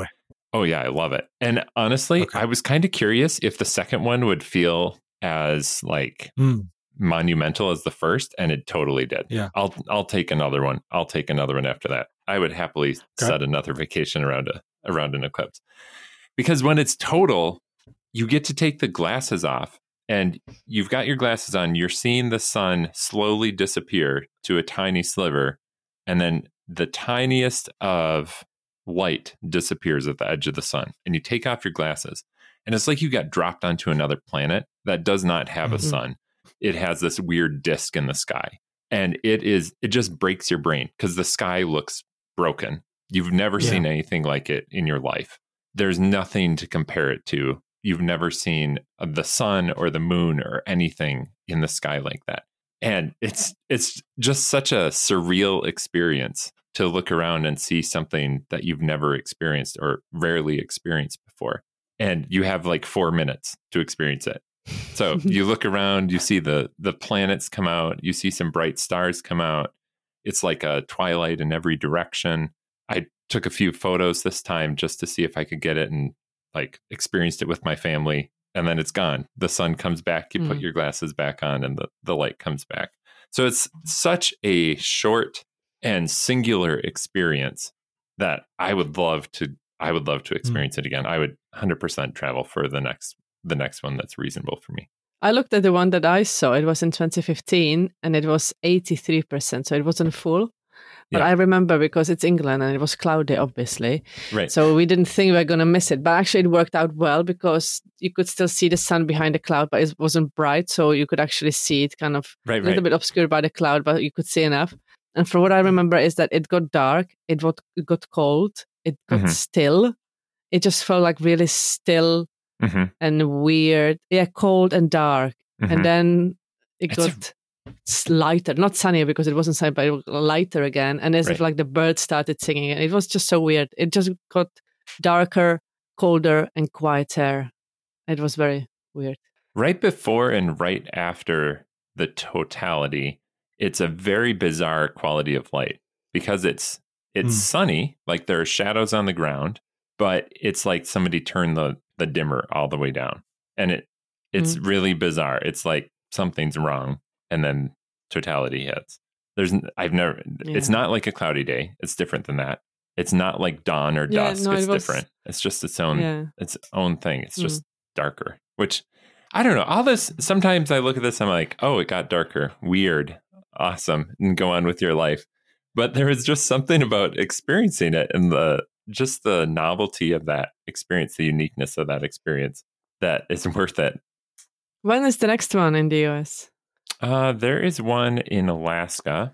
Speaker 3: Oh, yeah, I love it. And honestly,
Speaker 2: Okay.
Speaker 3: I was kind of curious if the second one would feel as like
Speaker 2: Mm.
Speaker 3: monumental as the first, and it totally did.
Speaker 2: Yeah.
Speaker 3: I'll I'll take another one. I'll take another one after that. I would happily
Speaker 2: Okay.
Speaker 3: set another vacation around a around an eclipse. Because when it's total, you get to take the glasses off, and you've got your glasses on. You're seeing the sun slowly disappear to a tiny sliver, and then the tiniest of light disappears at the edge of the sun, and you take off your glasses, and it's like you got dropped onto another planet that does not have a
Speaker 2: Mhm.
Speaker 3: sun. It has this weird disk in the sky, and it is it just breaks your brain because the sky looks broken. You've never
Speaker 2: Yeah.
Speaker 3: seen anything like it in your life. There's nothing to compare it to. You've never seen the sun or the moon or anything in the sky like that. And it's it's just such a surreal experience to look around and see something that you've never experienced or rarely experienced before. And you have like four minutes to experience it. So you look around, you see the the planets come out, you see some bright stars come out. It's like a twilight in every direction. I took a few photos this time just to see if I could get it and like experienced it with my family. And then it's gone. The sun comes back, you put
Speaker 1: Mm.
Speaker 3: your glasses back on, and the, the light comes back. So it's such a short and singular experience that I would love to I would love to experience it again. I would one hundred percent travel for the next the next one that's reasonable for me.
Speaker 1: I looked at the one that I saw. It was in twenty fifteen, and it was eighty-three percent, so it wasn't full. But
Speaker 3: Yeah.
Speaker 1: I remember because it's England and it was cloudy, obviously.
Speaker 3: Right.
Speaker 1: So we didn't think we were going to miss it. But actually, it worked out well because you could still see the sun behind the cloud, but it wasn't bright. So you could actually see it kind of
Speaker 3: right,
Speaker 1: a little
Speaker 3: right.
Speaker 1: bit obscured by the cloud, but you could see enough. And for what I remember is that it got dark, it got, it got cold, it got
Speaker 3: Mhm.
Speaker 1: still. It just felt like really still
Speaker 3: hmm
Speaker 1: and weird. Yeah, cold and dark.
Speaker 3: hmm
Speaker 1: And then it
Speaker 3: It's a-
Speaker 1: got s- lighter, not sunnier because it wasn't sunny, but it was lighter again. And as if
Speaker 3: Right.
Speaker 1: like the birds started singing. It was just so weird. It just got darker, colder, and quieter. It was very weird.
Speaker 3: Right before and right after the totality, it's a very bizarre quality of light because it's it's
Speaker 2: Hmm.
Speaker 3: sunny, like there are shadows on the ground, but it's like somebody turned the the dimmer all the way down, and it it's really bizarre. It's like something's wrong, and then totality hits. There's n- I've never. It's
Speaker 1: Yeah.
Speaker 3: not like a cloudy day. It's different than that. It's not like dawn or
Speaker 1: Yeah,
Speaker 3: dusk.
Speaker 1: no,
Speaker 3: it's
Speaker 1: it was-
Speaker 3: different. It's just its own
Speaker 1: Yeah.
Speaker 3: its own thing. It's
Speaker 1: Mm.
Speaker 3: just darker, which I don't know. All this, sometimes I look at this, I'm like, oh, it got darker. Weird. Awesome. And go on with your life. But there is just something about experiencing it and the just the novelty of that experience, the uniqueness of that experience that is worth it.
Speaker 1: When is the next one in the U S?
Speaker 3: Uh, there is one in Alaska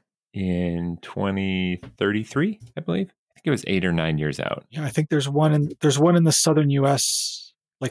Speaker 3: in twenty thirty-three, I believe. I think it was eight or nine years out.
Speaker 2: Yeah, I think there's one in there's one in the southern U S like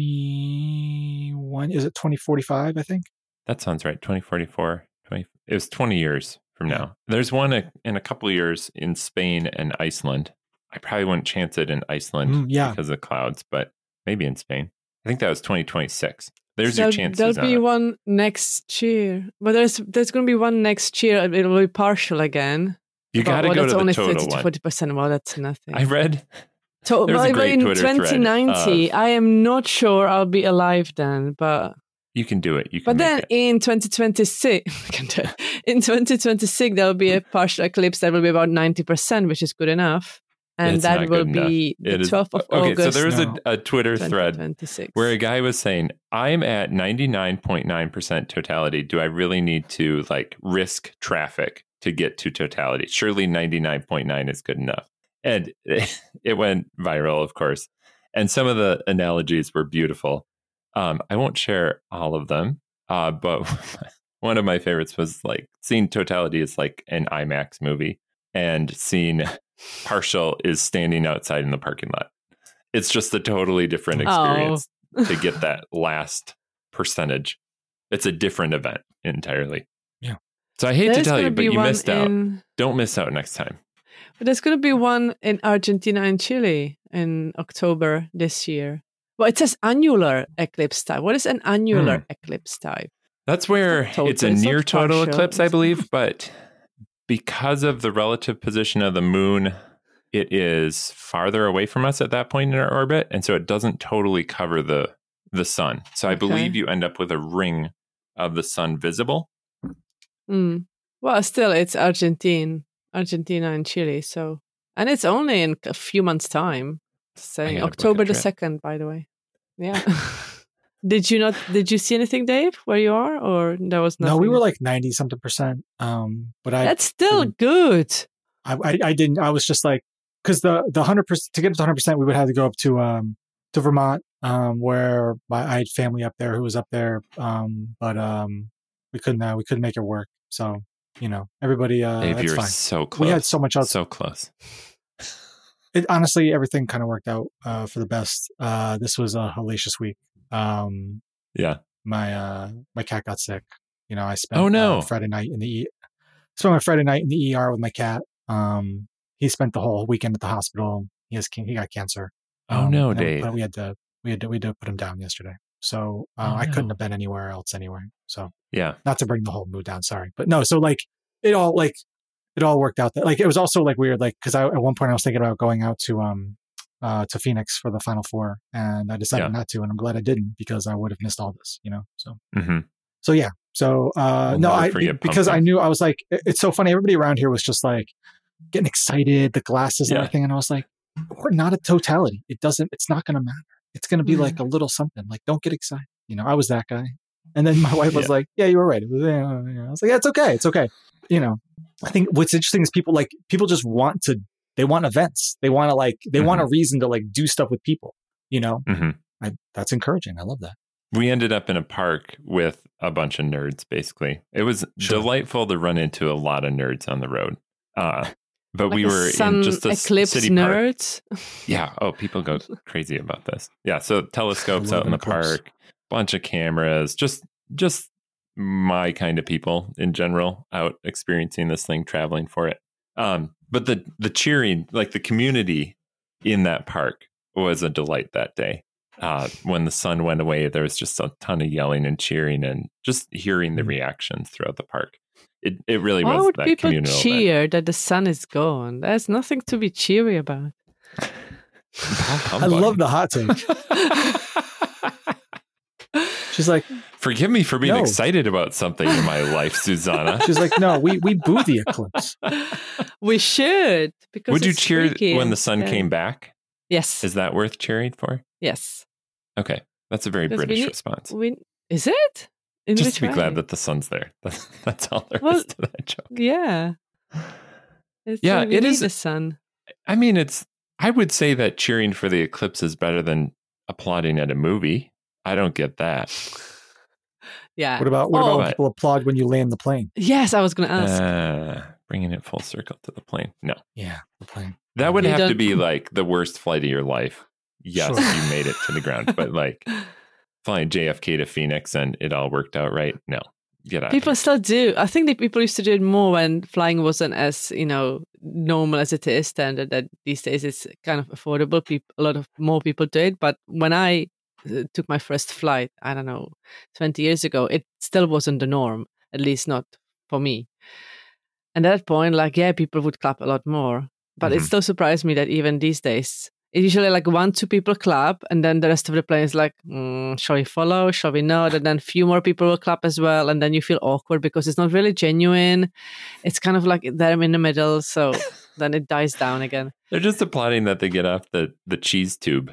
Speaker 2: twenty-one. Is it twenty forty-five? I think.
Speaker 3: That sounds right. twenty forty-four, twenty It was twenty years from now. There's one a- in a couple of years in Spain and Iceland. I probably wouldn't chance it in Iceland
Speaker 2: Mm, yeah.
Speaker 3: because of clouds, but maybe in Spain. I think that was twenty twenty-six. There's
Speaker 1: So
Speaker 3: your chances.
Speaker 1: There'll
Speaker 3: on
Speaker 1: be
Speaker 3: it.
Speaker 1: one next year. But there's there's going to be one next year. It will be partial again.
Speaker 3: You
Speaker 1: But,
Speaker 3: got to
Speaker 1: well,
Speaker 3: go
Speaker 1: that's
Speaker 3: to the
Speaker 1: only
Speaker 3: total
Speaker 1: thirty to
Speaker 3: one.
Speaker 1: forty percent. Well, that's nothing.
Speaker 3: I read.
Speaker 1: To-
Speaker 3: There's a
Speaker 1: but
Speaker 3: great
Speaker 1: in
Speaker 3: Twitter thread
Speaker 1: twenty ninety,
Speaker 3: of-
Speaker 1: I am not sure I'll be alive then. But
Speaker 3: You can do it. You can
Speaker 1: but
Speaker 3: make
Speaker 1: then
Speaker 3: it.
Speaker 1: in twenty twenty-six, I can do it. in twenty twenty-six there will be a partial eclipse that will be about ninety percent, which is good enough, and
Speaker 3: It's
Speaker 1: that
Speaker 3: not
Speaker 1: will
Speaker 3: good
Speaker 1: be
Speaker 3: enough. It
Speaker 1: the
Speaker 3: is-
Speaker 1: twelfth of
Speaker 3: okay,
Speaker 1: August.
Speaker 3: so there was
Speaker 2: No.
Speaker 3: a, a Twitter thread
Speaker 1: twenty twenty-six.
Speaker 3: where a guy was saying, I'm at ninety-nine point nine percent totality. Do I really need to like risk traffic to get to totality? Surely ninety-nine point nine is good enough. And it went viral, of course. And some of the analogies were beautiful. Um, I won't share all of them, uh, but one of my favorites was like seeing totality is like an IMAX movie, and seeing partial is standing outside in the parking lot. It's just a totally different experience to get that last percentage. It's a different event entirely.
Speaker 2: Yeah.
Speaker 3: So I hate
Speaker 1: There's
Speaker 3: to tell
Speaker 1: gonna
Speaker 3: you, but
Speaker 1: be
Speaker 3: you
Speaker 1: one
Speaker 3: missed out.
Speaker 1: in-
Speaker 3: Don't miss out next time.
Speaker 1: But there's going to be one in Argentina and Chile in October this year. Well, it says annular eclipse type. What is an annular
Speaker 3: Hmm.
Speaker 1: eclipse type?
Speaker 3: That's where
Speaker 1: It's not total,
Speaker 3: it's a
Speaker 1: it's not
Speaker 3: near total
Speaker 1: partial.
Speaker 3: eclipse, I believe, but because of the relative position of the moon it is farther away from us at that point in our orbit, and so it doesn't totally cover the the sun. So I
Speaker 1: Okay.
Speaker 3: believe you end up with a ring of the sun visible.
Speaker 1: Mm. Well, still, it's Argentine, Argentina and Chile. So, and it's only in a few months' time. Saying
Speaker 3: gotta book a
Speaker 1: October the
Speaker 3: trip.
Speaker 1: second, by the way. Yeah. Did you not? Did you see anything, Dave, where you are, or there was nothing?
Speaker 2: No, we were like ninety something percent. Um, but I
Speaker 1: That's still
Speaker 2: didn't-
Speaker 1: good.
Speaker 2: I, I, I didn't. I was just like, because the the hundred percent to get to hundred percent, we would have to go up to um to Vermont, um, where my, I had family up there who was up there, um, but um, we couldn't uh, we couldn't make it work. So you know, everybody, uh,
Speaker 3: Dave,
Speaker 2: that's
Speaker 3: you're
Speaker 2: fine.
Speaker 3: so close.
Speaker 2: We had so much else.
Speaker 3: So close.
Speaker 2: It, honestly, everything kind of worked out uh, for the best. Uh, this was a hellacious week. Um,
Speaker 3: Yeah.
Speaker 2: my uh, my cat got sick. You know, I spent
Speaker 3: Oh, no.
Speaker 2: uh, Friday night in the e- spent my Friday night in the E R with my cat. Um, he spent the whole weekend at the hospital. He has he got cancer.
Speaker 3: Oh,
Speaker 2: Um,
Speaker 3: no,
Speaker 2: and then-
Speaker 3: Dave.
Speaker 2: But we had to we had to we had to put him down yesterday. So uh,
Speaker 3: Oh,
Speaker 2: I couldn't
Speaker 3: no.
Speaker 2: have been anywhere else anyway. So
Speaker 3: Yeah.
Speaker 2: not to bring the whole mood down, sorry, but no. So like it all like it all worked out. That like it was also like weird, like because I at one point I was thinking about going out to um uh to Phoenix for the Final Four, and I decided
Speaker 3: Yeah.
Speaker 2: not to, and I'm glad I didn't because I would have missed all this, you know. So
Speaker 3: hmm
Speaker 2: so yeah. So uh
Speaker 3: We'll
Speaker 2: no,
Speaker 3: never
Speaker 2: I
Speaker 3: forget
Speaker 2: because I
Speaker 3: Pumpkin.
Speaker 2: knew I was like it- it's so funny. Everybody around here was just like getting excited, the glasses and
Speaker 3: Yeah.
Speaker 2: everything, and I was like, we're not a totality. It doesn't. It's not going to matter. It's going to be
Speaker 1: Mhm.
Speaker 2: like a little something. Like don't get excited. You know, I was that guy, and then my wife was
Speaker 3: Yeah.
Speaker 2: like, "Yeah, you were right." It was, yeah, yeah. I was like, "Yeah, it's okay. It's okay." You know, I think what's interesting is people like people just want to. They want events. They want to like. They want a reason to like do stuff with people. You know,
Speaker 3: hmm
Speaker 2: I, that's encouraging. I love that.
Speaker 3: We ended up in a park with a bunch of nerds, basically. It was
Speaker 2: Sure.
Speaker 3: delightful to run into a lot of nerds on the road. Uh, but
Speaker 1: Like
Speaker 3: we
Speaker 1: a
Speaker 3: were
Speaker 1: sun
Speaker 3: in just a s-
Speaker 1: eclipse
Speaker 3: city park.
Speaker 1: nerds.
Speaker 3: Yeah. Oh, people go crazy about this. Yeah. So telescopes
Speaker 2: love
Speaker 3: out in
Speaker 2: an
Speaker 3: the
Speaker 2: eclipse.
Speaker 3: park, bunch of cameras, just just my kind of people in general out experiencing this thing, traveling for it. Um, but the the cheering, like the community in that park, was a delight that day. Uh, when the sun went away, there was just a ton of yelling and cheering, and just hearing the
Speaker 2: Mhm.
Speaker 3: reactions throughout the park. It it really
Speaker 1: Why
Speaker 3: was
Speaker 1: would
Speaker 3: that
Speaker 1: people
Speaker 3: communal event.
Speaker 1: cheer that the sun is gone? There's nothing to be cheery about.
Speaker 2: I love the hot take. She's like,
Speaker 3: Forgive me for being
Speaker 2: No.
Speaker 3: excited about something in my life, Susanna.
Speaker 2: she's like, no, we we boo the eclipse.
Speaker 1: We should. Because
Speaker 3: Would you
Speaker 1: it's
Speaker 3: cheer
Speaker 1: freaky
Speaker 3: when
Speaker 1: and
Speaker 3: the sun
Speaker 1: scary.
Speaker 3: came back?
Speaker 1: Yes.
Speaker 3: Is that worth cheering for?
Speaker 1: yes.
Speaker 3: Okay, that's a very
Speaker 1: Because we
Speaker 3: British
Speaker 1: need-
Speaker 3: response.
Speaker 1: We, is it? In
Speaker 3: Just
Speaker 1: which
Speaker 3: to be
Speaker 1: way?
Speaker 3: glad that the sun's there. That's, that's all there is
Speaker 1: Well,
Speaker 3: to that joke.
Speaker 1: Yeah. It's,
Speaker 3: Yeah,
Speaker 1: uh, we
Speaker 3: it
Speaker 1: need
Speaker 3: is-
Speaker 1: the sun.
Speaker 3: I mean, it's. I would say that cheering for the eclipse is better than applauding at a movie. I don't get that.
Speaker 1: Yeah.
Speaker 2: What about what about
Speaker 1: Oh,
Speaker 2: when people applaud when you land the plane?
Speaker 1: yes, I was going to ask.
Speaker 3: Uh, bringing it full circle to the plane. No,
Speaker 2: Yeah, the plane.
Speaker 3: that would
Speaker 1: You
Speaker 3: have to
Speaker 1: don't-
Speaker 3: be like the worst flight of your life. Yes,
Speaker 2: Sure.
Speaker 3: you made it to the ground, but like flying J F K to Phoenix and it all worked out right. No, get out.
Speaker 1: People
Speaker 3: of
Speaker 1: still do. I think that people used to do it more when flying wasn't as, you know, normal as it is. And that, that these days it's kind of affordable. People, a lot of more people do it. But when I uh, took my first flight, I don't know, twenty years ago, it still wasn't the norm, at least not for me. And at that point, like, yeah, people would clap a lot more. But it
Speaker 3: Mhm.
Speaker 1: still surprised me that even these days, it's usually like one, two people clap, and then the rest of the plane is like, mm, shall we follow? Shall we not? And then a few more people will clap as well. And then you feel awkward because it's not really genuine. It's kind of like they're in the middle. So then it dies down again.
Speaker 3: They're just applauding that they get off the, the cheese tube.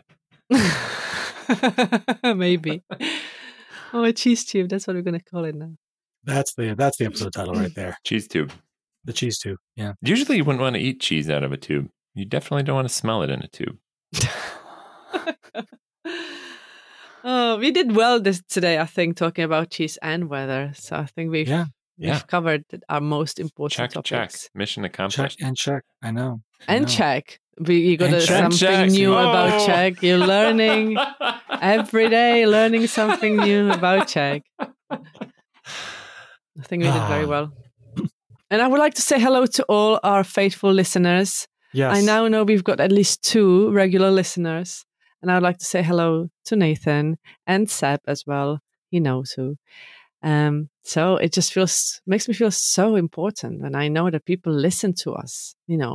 Speaker 1: Maybe. Oh, a cheese tube. That's what we're going to call it now.
Speaker 2: That's the that's the episode title right there.
Speaker 3: Cheese tube.
Speaker 2: The cheese tube. Yeah.
Speaker 3: Usually you wouldn't want to eat cheese out of a tube. You definitely don't want to smell it in a tube.
Speaker 1: Oh, we did well this today, I think, talking about cheese and weather. So I think we've,
Speaker 2: Yeah.
Speaker 1: we've
Speaker 3: Yeah.
Speaker 1: covered our most important
Speaker 3: Check,
Speaker 1: topics.
Speaker 3: check. Mission
Speaker 2: Check
Speaker 3: accomplished.
Speaker 2: and check. I know. I
Speaker 1: And
Speaker 2: know.
Speaker 1: check. We, you got
Speaker 2: And
Speaker 1: a,
Speaker 2: check.
Speaker 1: something
Speaker 3: Check.
Speaker 1: new about
Speaker 3: Oh.
Speaker 1: check. You're learning every day, learning something new about check. I think we did very
Speaker 2: Ah.
Speaker 1: well. And I would like to say hello to all our faithful listeners.
Speaker 2: Yes.
Speaker 1: I now know we've got at least two regular listeners. And I would like to say hello to Nathan and Seb as well. He knows who. Um, so it just feels, makes me feel so important. And I know that people listen to us, you know,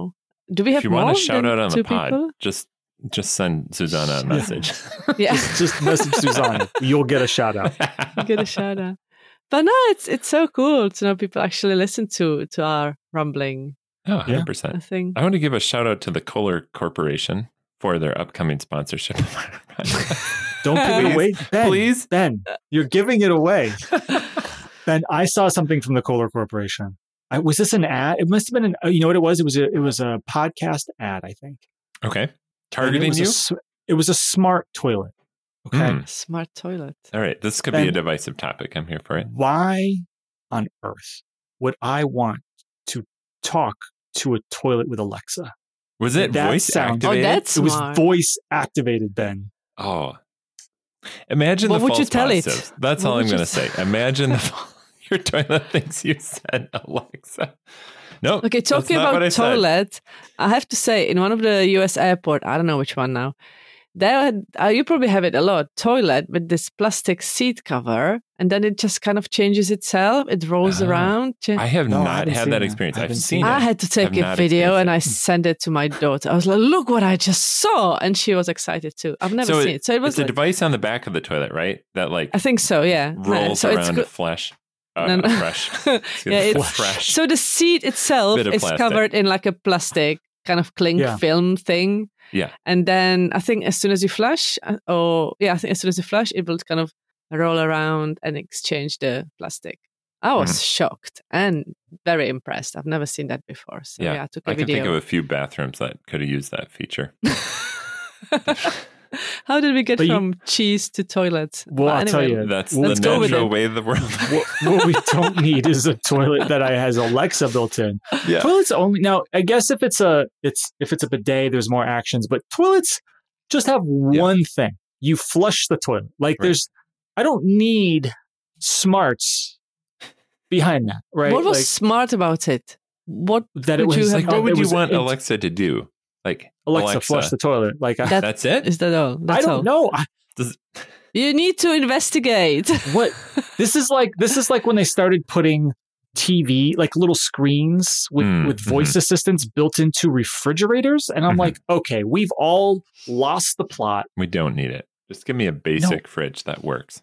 Speaker 1: Do we have
Speaker 3: If you
Speaker 1: more
Speaker 3: want to shout
Speaker 1: than
Speaker 3: out on
Speaker 1: two
Speaker 3: the pod,
Speaker 1: people?
Speaker 3: just just send Susanna a message.
Speaker 1: Yeah,
Speaker 2: Just message Susanna. You'll get a shout out.
Speaker 1: get a shout out. But no, it's it's so cool to know people actually listen to to our rumbling.
Speaker 3: Oh, one hundred percent.
Speaker 1: I think.
Speaker 3: I want to give a shout out to the Kohler Corporation for their upcoming sponsorship of our podcast.
Speaker 2: Don't give it away. Ben,
Speaker 3: Please?
Speaker 2: Ben, you're giving it away. Ben, I saw something from the Kohler Corporation. I, was this an ad? It must have been an, you know what it was? It was a, it was a podcast ad, I think.
Speaker 3: Okay.
Speaker 2: And
Speaker 3: Targeting
Speaker 2: it was
Speaker 3: you?
Speaker 2: A, s- it was a smart toilet. Okay.
Speaker 3: Mm.
Speaker 1: Smart toilet.
Speaker 3: All right. This could be a
Speaker 2: Ben,
Speaker 3: divisive topic. I'm here for it.
Speaker 2: why on earth would I want to talk to a toilet with Alexa?
Speaker 3: Was it
Speaker 2: That
Speaker 3: voice
Speaker 2: sounds-
Speaker 1: Oh,
Speaker 3: activated?
Speaker 1: that's
Speaker 2: It was
Speaker 1: smart.
Speaker 2: voice activated, Ben.
Speaker 3: Oh. Imagine
Speaker 1: What
Speaker 3: the
Speaker 1: would
Speaker 3: false
Speaker 1: you tell it?
Speaker 3: positives. That's
Speaker 1: What
Speaker 3: all
Speaker 1: would
Speaker 3: I'm
Speaker 1: you
Speaker 3: going to say. Imagine the your toilet thinks you said Alexa. No.
Speaker 1: Okay, talking
Speaker 3: that's not what I
Speaker 1: about
Speaker 3: said.
Speaker 1: toilet, I have to say, in one of the U S airport, I don't know which one now, there had, uh, you probably have it a lot, toilet with this plastic seat cover, and then it just kind of changes itself. It rolls
Speaker 3: Oh.
Speaker 1: around. Cha-
Speaker 3: I have
Speaker 2: No, I
Speaker 3: not
Speaker 2: haven't
Speaker 3: had
Speaker 2: seen
Speaker 3: that
Speaker 2: that.
Speaker 3: experience.
Speaker 2: I
Speaker 3: I've
Speaker 2: haven't
Speaker 3: seen
Speaker 2: seen
Speaker 3: it.
Speaker 1: I had to take
Speaker 3: I've
Speaker 1: a
Speaker 3: not
Speaker 1: video and I
Speaker 3: experienced
Speaker 1: sent it to my daughter. I was like, look what I just saw. And she was excited too. I've never
Speaker 3: So
Speaker 1: seen
Speaker 3: it-
Speaker 1: it. So it was
Speaker 3: It's a
Speaker 1: like,
Speaker 3: device on the back of the toilet, right? That like
Speaker 1: I think so, yeah. No,
Speaker 3: rolls
Speaker 1: so it's
Speaker 3: around
Speaker 1: go-
Speaker 3: a flesh. Uh,
Speaker 1: No, no.
Speaker 3: a fresh.
Speaker 1: yeah, it's,
Speaker 3: fresh.
Speaker 1: so the seat itself
Speaker 3: Bit of
Speaker 1: is
Speaker 3: plastic.
Speaker 1: covered in like a plastic kind of cling
Speaker 2: Yeah.
Speaker 1: film thing.
Speaker 3: Yeah.
Speaker 1: And then I think as soon as you flush, uh, or yeah, I think as soon as you flush, it will kind of roll around and exchange the plastic. I was
Speaker 3: Mm-hmm.
Speaker 1: shocked and very impressed. I've never seen that before. So yeah,
Speaker 3: Yeah.
Speaker 1: I took a
Speaker 3: I can
Speaker 1: video.
Speaker 3: think of a few bathrooms that could have used that feature.
Speaker 1: How did we get
Speaker 2: But you-
Speaker 1: from cheese to toilets?
Speaker 2: Well,
Speaker 1: But
Speaker 2: I'll tell
Speaker 1: anyway,
Speaker 2: you.
Speaker 3: That's
Speaker 1: Let's
Speaker 3: the
Speaker 1: go with
Speaker 3: natural
Speaker 1: it.
Speaker 3: way of the world.
Speaker 2: what, what we don't need is a toilet that I has Alexa built in.
Speaker 3: Yeah.
Speaker 2: Toilets only now. I guess if it's a it's if it's a bidet, there's more actions. But toilets just have
Speaker 3: Yeah.
Speaker 2: one thing: you flush the toilet. Like
Speaker 3: Right.
Speaker 2: there's, I don't need smarts behind that, right?
Speaker 1: what was
Speaker 2: like,
Speaker 1: smart about it? What
Speaker 2: that it
Speaker 1: would you
Speaker 2: was
Speaker 1: have
Speaker 3: Like,
Speaker 1: done?
Speaker 3: what would
Speaker 2: it
Speaker 3: you
Speaker 2: was-
Speaker 3: want
Speaker 2: it-
Speaker 3: Alexa to do? Like,
Speaker 2: Alexa,
Speaker 3: Alexa,
Speaker 2: flush the toilet. Like I,
Speaker 1: That-
Speaker 3: that's it?
Speaker 1: Is that all?
Speaker 2: I
Speaker 1: That's
Speaker 2: don't
Speaker 1: all.
Speaker 2: know. I,
Speaker 3: Does-
Speaker 1: You need to investigate.
Speaker 2: what this is like. This is like when they started putting T V, like little screens with,
Speaker 3: Mm,
Speaker 2: with voice assistants built into refrigerators. And I'm
Speaker 3: Mhm.
Speaker 2: like, okay, we've all lost the plot.
Speaker 3: we don't need it. Just give me a basic fridge that works.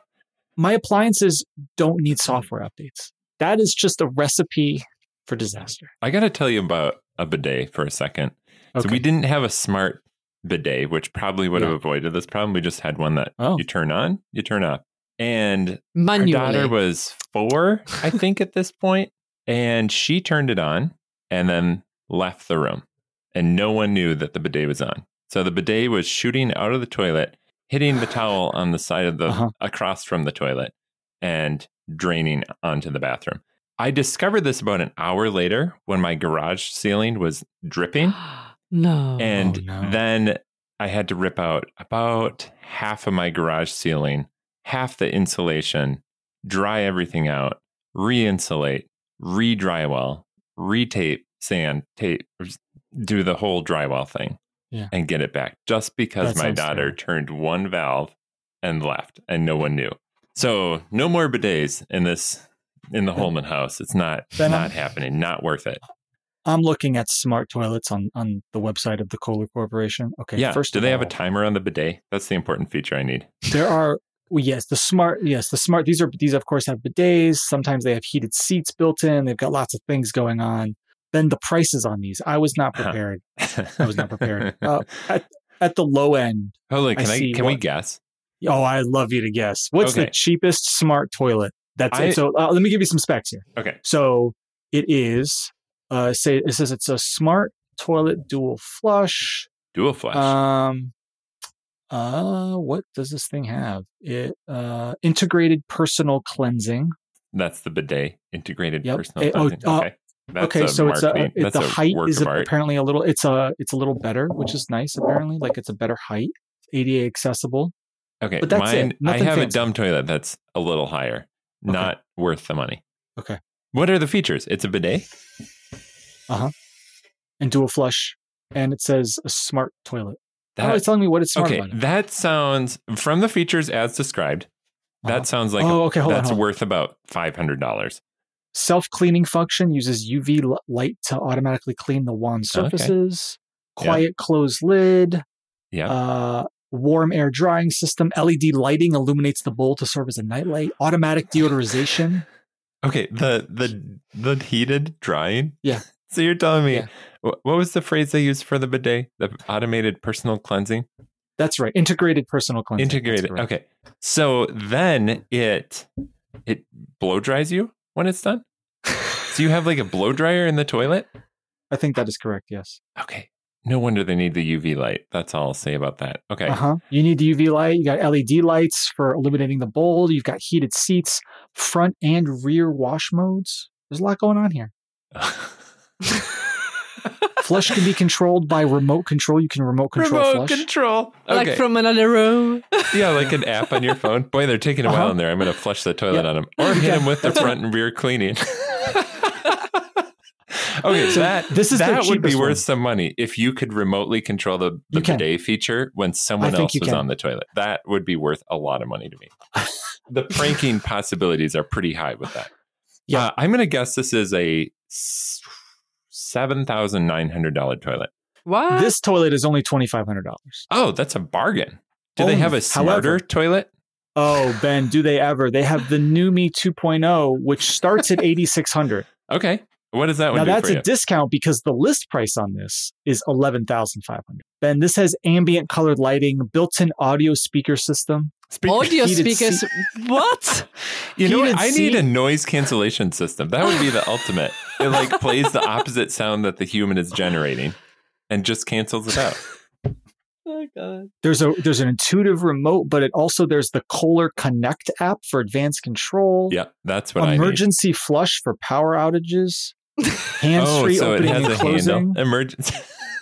Speaker 2: My appliances don't need software updates. That is just a recipe for disaster.
Speaker 3: I got to tell you about a bidet for a second. So
Speaker 2: Okay.
Speaker 3: we didn't have a smart bidet, which probably would have
Speaker 2: Yeah.
Speaker 3: avoided this problem. We just had one that
Speaker 2: Oh.
Speaker 3: you turn on, you turn off. And
Speaker 1: Manually.
Speaker 3: our daughter was four, I think, at this point, and she turned it on and then left the room. And no one knew that the bidet was on. So the bidet was shooting out of the toilet, hitting the towel on the side of the
Speaker 2: Uh-huh.
Speaker 3: across from the toilet, and draining onto the bathroom. I discovered this about an hour later when my garage ceiling was dripping.
Speaker 1: no.
Speaker 3: And
Speaker 2: Oh, no.
Speaker 3: then I had to rip out about half of my garage ceiling, half the insulation, dry everything out, re-insulate, re-drywall, re-tape, sand, tape, do the whole drywall thing
Speaker 2: Yeah.
Speaker 3: and get it back just because
Speaker 2: That
Speaker 3: my
Speaker 2: sounds
Speaker 3: daughter
Speaker 2: terrible.
Speaker 3: turned one valve and left and no one knew. So no more bidets in this in the Holman house. It's not
Speaker 2: Then
Speaker 3: not
Speaker 2: I'm-
Speaker 3: happening, not worth it.
Speaker 2: I'm looking at smart toilets on, on the website of the Kohler Corporation. Okay.
Speaker 3: Yeah.
Speaker 2: First
Speaker 3: Do
Speaker 2: of
Speaker 3: they have a
Speaker 2: all,
Speaker 3: timer on the bidet? That's the important feature I need.
Speaker 2: There are, well, yes, the smart, yes, the smart, these are, these of course have bidets. Sometimes they have heated seats built in. They've got lots of things going on. Then the prices on these, I was not prepared. I was not prepared. Uh, at, at the low end,
Speaker 3: Hold on,
Speaker 2: I
Speaker 3: can I,
Speaker 2: see
Speaker 3: can we
Speaker 2: what-
Speaker 3: guess?
Speaker 2: oh, I'd love you to guess. What's the
Speaker 3: Okay.
Speaker 2: cheapest smart toilet? That's
Speaker 3: I-
Speaker 2: it. So uh, let me give you some specs here.
Speaker 3: Okay.
Speaker 2: So it is, uh, say, it says it's a smart toilet dual flush.
Speaker 3: Dual flush.
Speaker 2: Um, uh, what does this thing have? It uh, integrated personal cleansing.
Speaker 3: That's the bidet, integrated
Speaker 2: Yep.
Speaker 3: personal
Speaker 2: Eh, oh,
Speaker 3: cleansing.
Speaker 2: uh,
Speaker 3: okay. That's
Speaker 2: okay,
Speaker 3: a
Speaker 2: so it's a,
Speaker 3: marketing-
Speaker 2: it,
Speaker 3: that's
Speaker 2: the
Speaker 3: a
Speaker 2: height
Speaker 3: work
Speaker 2: is
Speaker 3: of
Speaker 2: a,
Speaker 3: art.
Speaker 2: apparently a little. It's a it's a little better, which is nice. Apparently, like it's a better height, A D A accessible.
Speaker 3: Okay,
Speaker 2: but that's
Speaker 3: mine.
Speaker 2: it. Nothing
Speaker 3: I have
Speaker 2: fancy.
Speaker 3: a dumb toilet that's a little higher,
Speaker 2: Okay.
Speaker 3: not worth the money.
Speaker 2: Okay.
Speaker 3: What are the features? It's a bidet.
Speaker 2: And dual flush, and it says a smart toilet.
Speaker 3: That,
Speaker 2: oh, it's telling me what it's smart
Speaker 3: okay,
Speaker 2: about it.
Speaker 3: that sounds from the features as described.
Speaker 2: Uh-huh.
Speaker 3: That sounds like
Speaker 2: Oh, okay, hold on,
Speaker 3: that's
Speaker 2: hold on.
Speaker 3: worth about five hundred dollars.
Speaker 2: Self-cleaning function uses U V l- light to automatically clean the wand surfaces.
Speaker 3: Okay.
Speaker 2: Quiet
Speaker 3: Yeah.
Speaker 2: close lid.
Speaker 3: Yeah.
Speaker 2: Uh, warm air drying system. L E D lighting illuminates the bowl to serve as a nightlight. Automatic deodorization.
Speaker 3: Okay. The the the heated drying.
Speaker 2: Yeah.
Speaker 3: So you're telling me
Speaker 2: Yeah.
Speaker 3: wh- what was the phrase they used for the bidet? The automated personal cleansing.
Speaker 2: That's right. Integrated personal cleansing. That's
Speaker 3: Integrated.
Speaker 2: correct.
Speaker 3: Okay. So then it it blow dries you when it's done. So you have like a blow dryer in the toilet.
Speaker 2: I think that is correct. Yes.
Speaker 3: Okay. No wonder they need the U V light. That's all I'll say about that. Okay.
Speaker 2: Uh huh. You need the U V light. You got L E D lights for illuminating the bowl. You've got heated seats, front and rear wash modes. There's a lot going on here. Flush can be controlled by remote control. You can remote control
Speaker 3: Remote
Speaker 2: flush.
Speaker 3: control. Okay.
Speaker 1: Like from another room.
Speaker 3: Yeah, like an app on your phone. Boy, they're taking a while
Speaker 2: Uh-huh.
Speaker 3: in there. I'm going to flush the toilet
Speaker 2: Yep.
Speaker 3: on them or hit them with the front and rear cleaning. Okay, so that
Speaker 2: this is the
Speaker 3: that would be
Speaker 2: cheapest
Speaker 3: worth
Speaker 2: one.
Speaker 3: some money if you could remotely control the, the
Speaker 2: You can.
Speaker 3: bidet feature when
Speaker 2: I
Speaker 3: someone
Speaker 2: think
Speaker 3: else
Speaker 2: you
Speaker 3: was
Speaker 2: can.
Speaker 3: on the toilet. That would be worth a lot of money to me. The pranking possibilities are pretty high with that.
Speaker 2: Yeah.
Speaker 3: Uh, I'm going to guess this is a seven thousand nine hundred dollars toilet.
Speaker 1: What?
Speaker 2: This toilet is only twenty-five hundred dollars.
Speaker 3: Oh, that's a bargain. Do they
Speaker 2: Only.
Speaker 3: have a smarter
Speaker 2: However-
Speaker 3: toilet?
Speaker 2: Oh, Ben, do they ever? They have the Numi two point oh, which starts at eighty-six hundred dollars.
Speaker 3: Okay. What does that one
Speaker 2: Now
Speaker 3: do
Speaker 2: that's
Speaker 3: for
Speaker 2: a
Speaker 3: you?
Speaker 2: discount because the list price on this is eleven thousand five hundred dollars. Ben, this has ambient colored lighting, built-in audio speaker system.
Speaker 3: Speaker-
Speaker 1: Audio
Speaker 2: heated
Speaker 1: speakers.
Speaker 2: seat-
Speaker 1: What?
Speaker 3: You know what?
Speaker 2: heated
Speaker 3: I need
Speaker 2: seat.
Speaker 3: a noise cancellation system. That would be the ultimate. It like plays the opposite sound that the human is generating and just cancels it out.
Speaker 1: Oh god.
Speaker 2: There's a there's an intuitive remote, but it also there's the Kohler Connect app for advanced control.
Speaker 3: Yeah, that's what I need.
Speaker 2: Emergency flush for power outages. Hands-free
Speaker 3: Oh, so it
Speaker 2: opening
Speaker 3: has
Speaker 2: and
Speaker 3: a
Speaker 2: closing.
Speaker 3: handle. Emergency.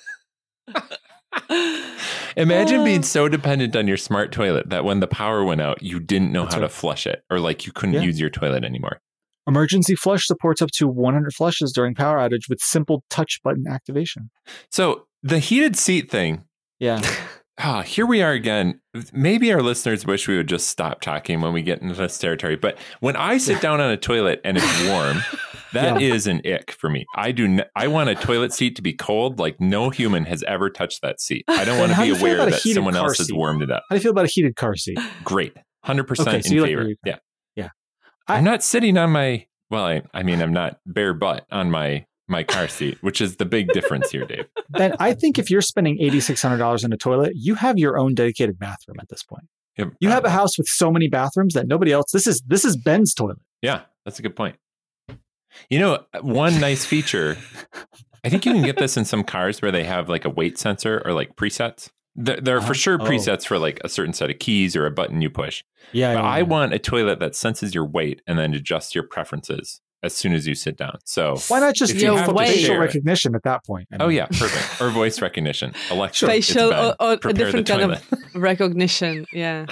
Speaker 3: Imagine being so dependent on your smart toilet that when the power went out, you didn't know
Speaker 2: That's
Speaker 3: how
Speaker 2: right.
Speaker 3: to flush it, or like you couldn't
Speaker 2: Yeah.
Speaker 3: use your toilet anymore.
Speaker 2: Emergency flush supports up to one hundred flushes during power outage with simple touch button activation.
Speaker 3: So the heated seat thing.
Speaker 2: Yeah.
Speaker 3: Ah, here we are again. Maybe our listeners wish we would just stop talking when we get into this territory. But when I sit down on a toilet and it's warm, that is an ick for me. I do. N- I want a toilet seat to be cold, like no human has ever touched that seat. I don't want to
Speaker 2: How
Speaker 3: be
Speaker 2: do you feel
Speaker 3: aware
Speaker 2: about a
Speaker 3: that
Speaker 2: heated
Speaker 3: someone
Speaker 2: car
Speaker 3: else has
Speaker 2: seat?
Speaker 3: warmed it up.
Speaker 2: How do you feel about a heated car seat?
Speaker 3: Great, hundred percent
Speaker 2: Okay, so
Speaker 3: in
Speaker 2: you like
Speaker 3: favor.
Speaker 2: your-
Speaker 3: Yeah,
Speaker 2: Yeah.
Speaker 3: I'm not sitting on my. Well, I, I mean, I'm not bare butt on my my car seat, which is the big difference here, Dave.
Speaker 2: Ben, I think if you're spending eighty-six hundred dollars on a toilet, you have your own dedicated bathroom at this point.
Speaker 3: Yeah,
Speaker 2: You have a
Speaker 3: probably.
Speaker 2: house with so many bathrooms that nobody else. This is this is Ben's toilet.
Speaker 3: Yeah, that's a good point. You know, one nice feature, I think you can get this in some cars where they have like a weight sensor or like presets. There, there are
Speaker 2: Uh-huh.
Speaker 3: for sure
Speaker 2: Oh.
Speaker 3: presets for like a certain set of keys or a button you push.
Speaker 2: Yeah.
Speaker 3: But
Speaker 2: yeah,
Speaker 3: I
Speaker 2: yeah.
Speaker 3: want a toilet that senses your weight and then adjusts your preferences as soon as you sit down. So,
Speaker 2: Why not just
Speaker 3: if
Speaker 2: do
Speaker 3: you have to
Speaker 2: facial
Speaker 3: share it-
Speaker 2: recognition at that point? I
Speaker 3: Oh
Speaker 2: mean,
Speaker 3: yeah, perfect. Or voice recognition. Alexa,
Speaker 1: Facial
Speaker 3: it's bed.
Speaker 1: or, or a
Speaker 3: Prepare
Speaker 1: different
Speaker 3: the
Speaker 1: kind
Speaker 3: toilet.
Speaker 1: of recognition. Yeah.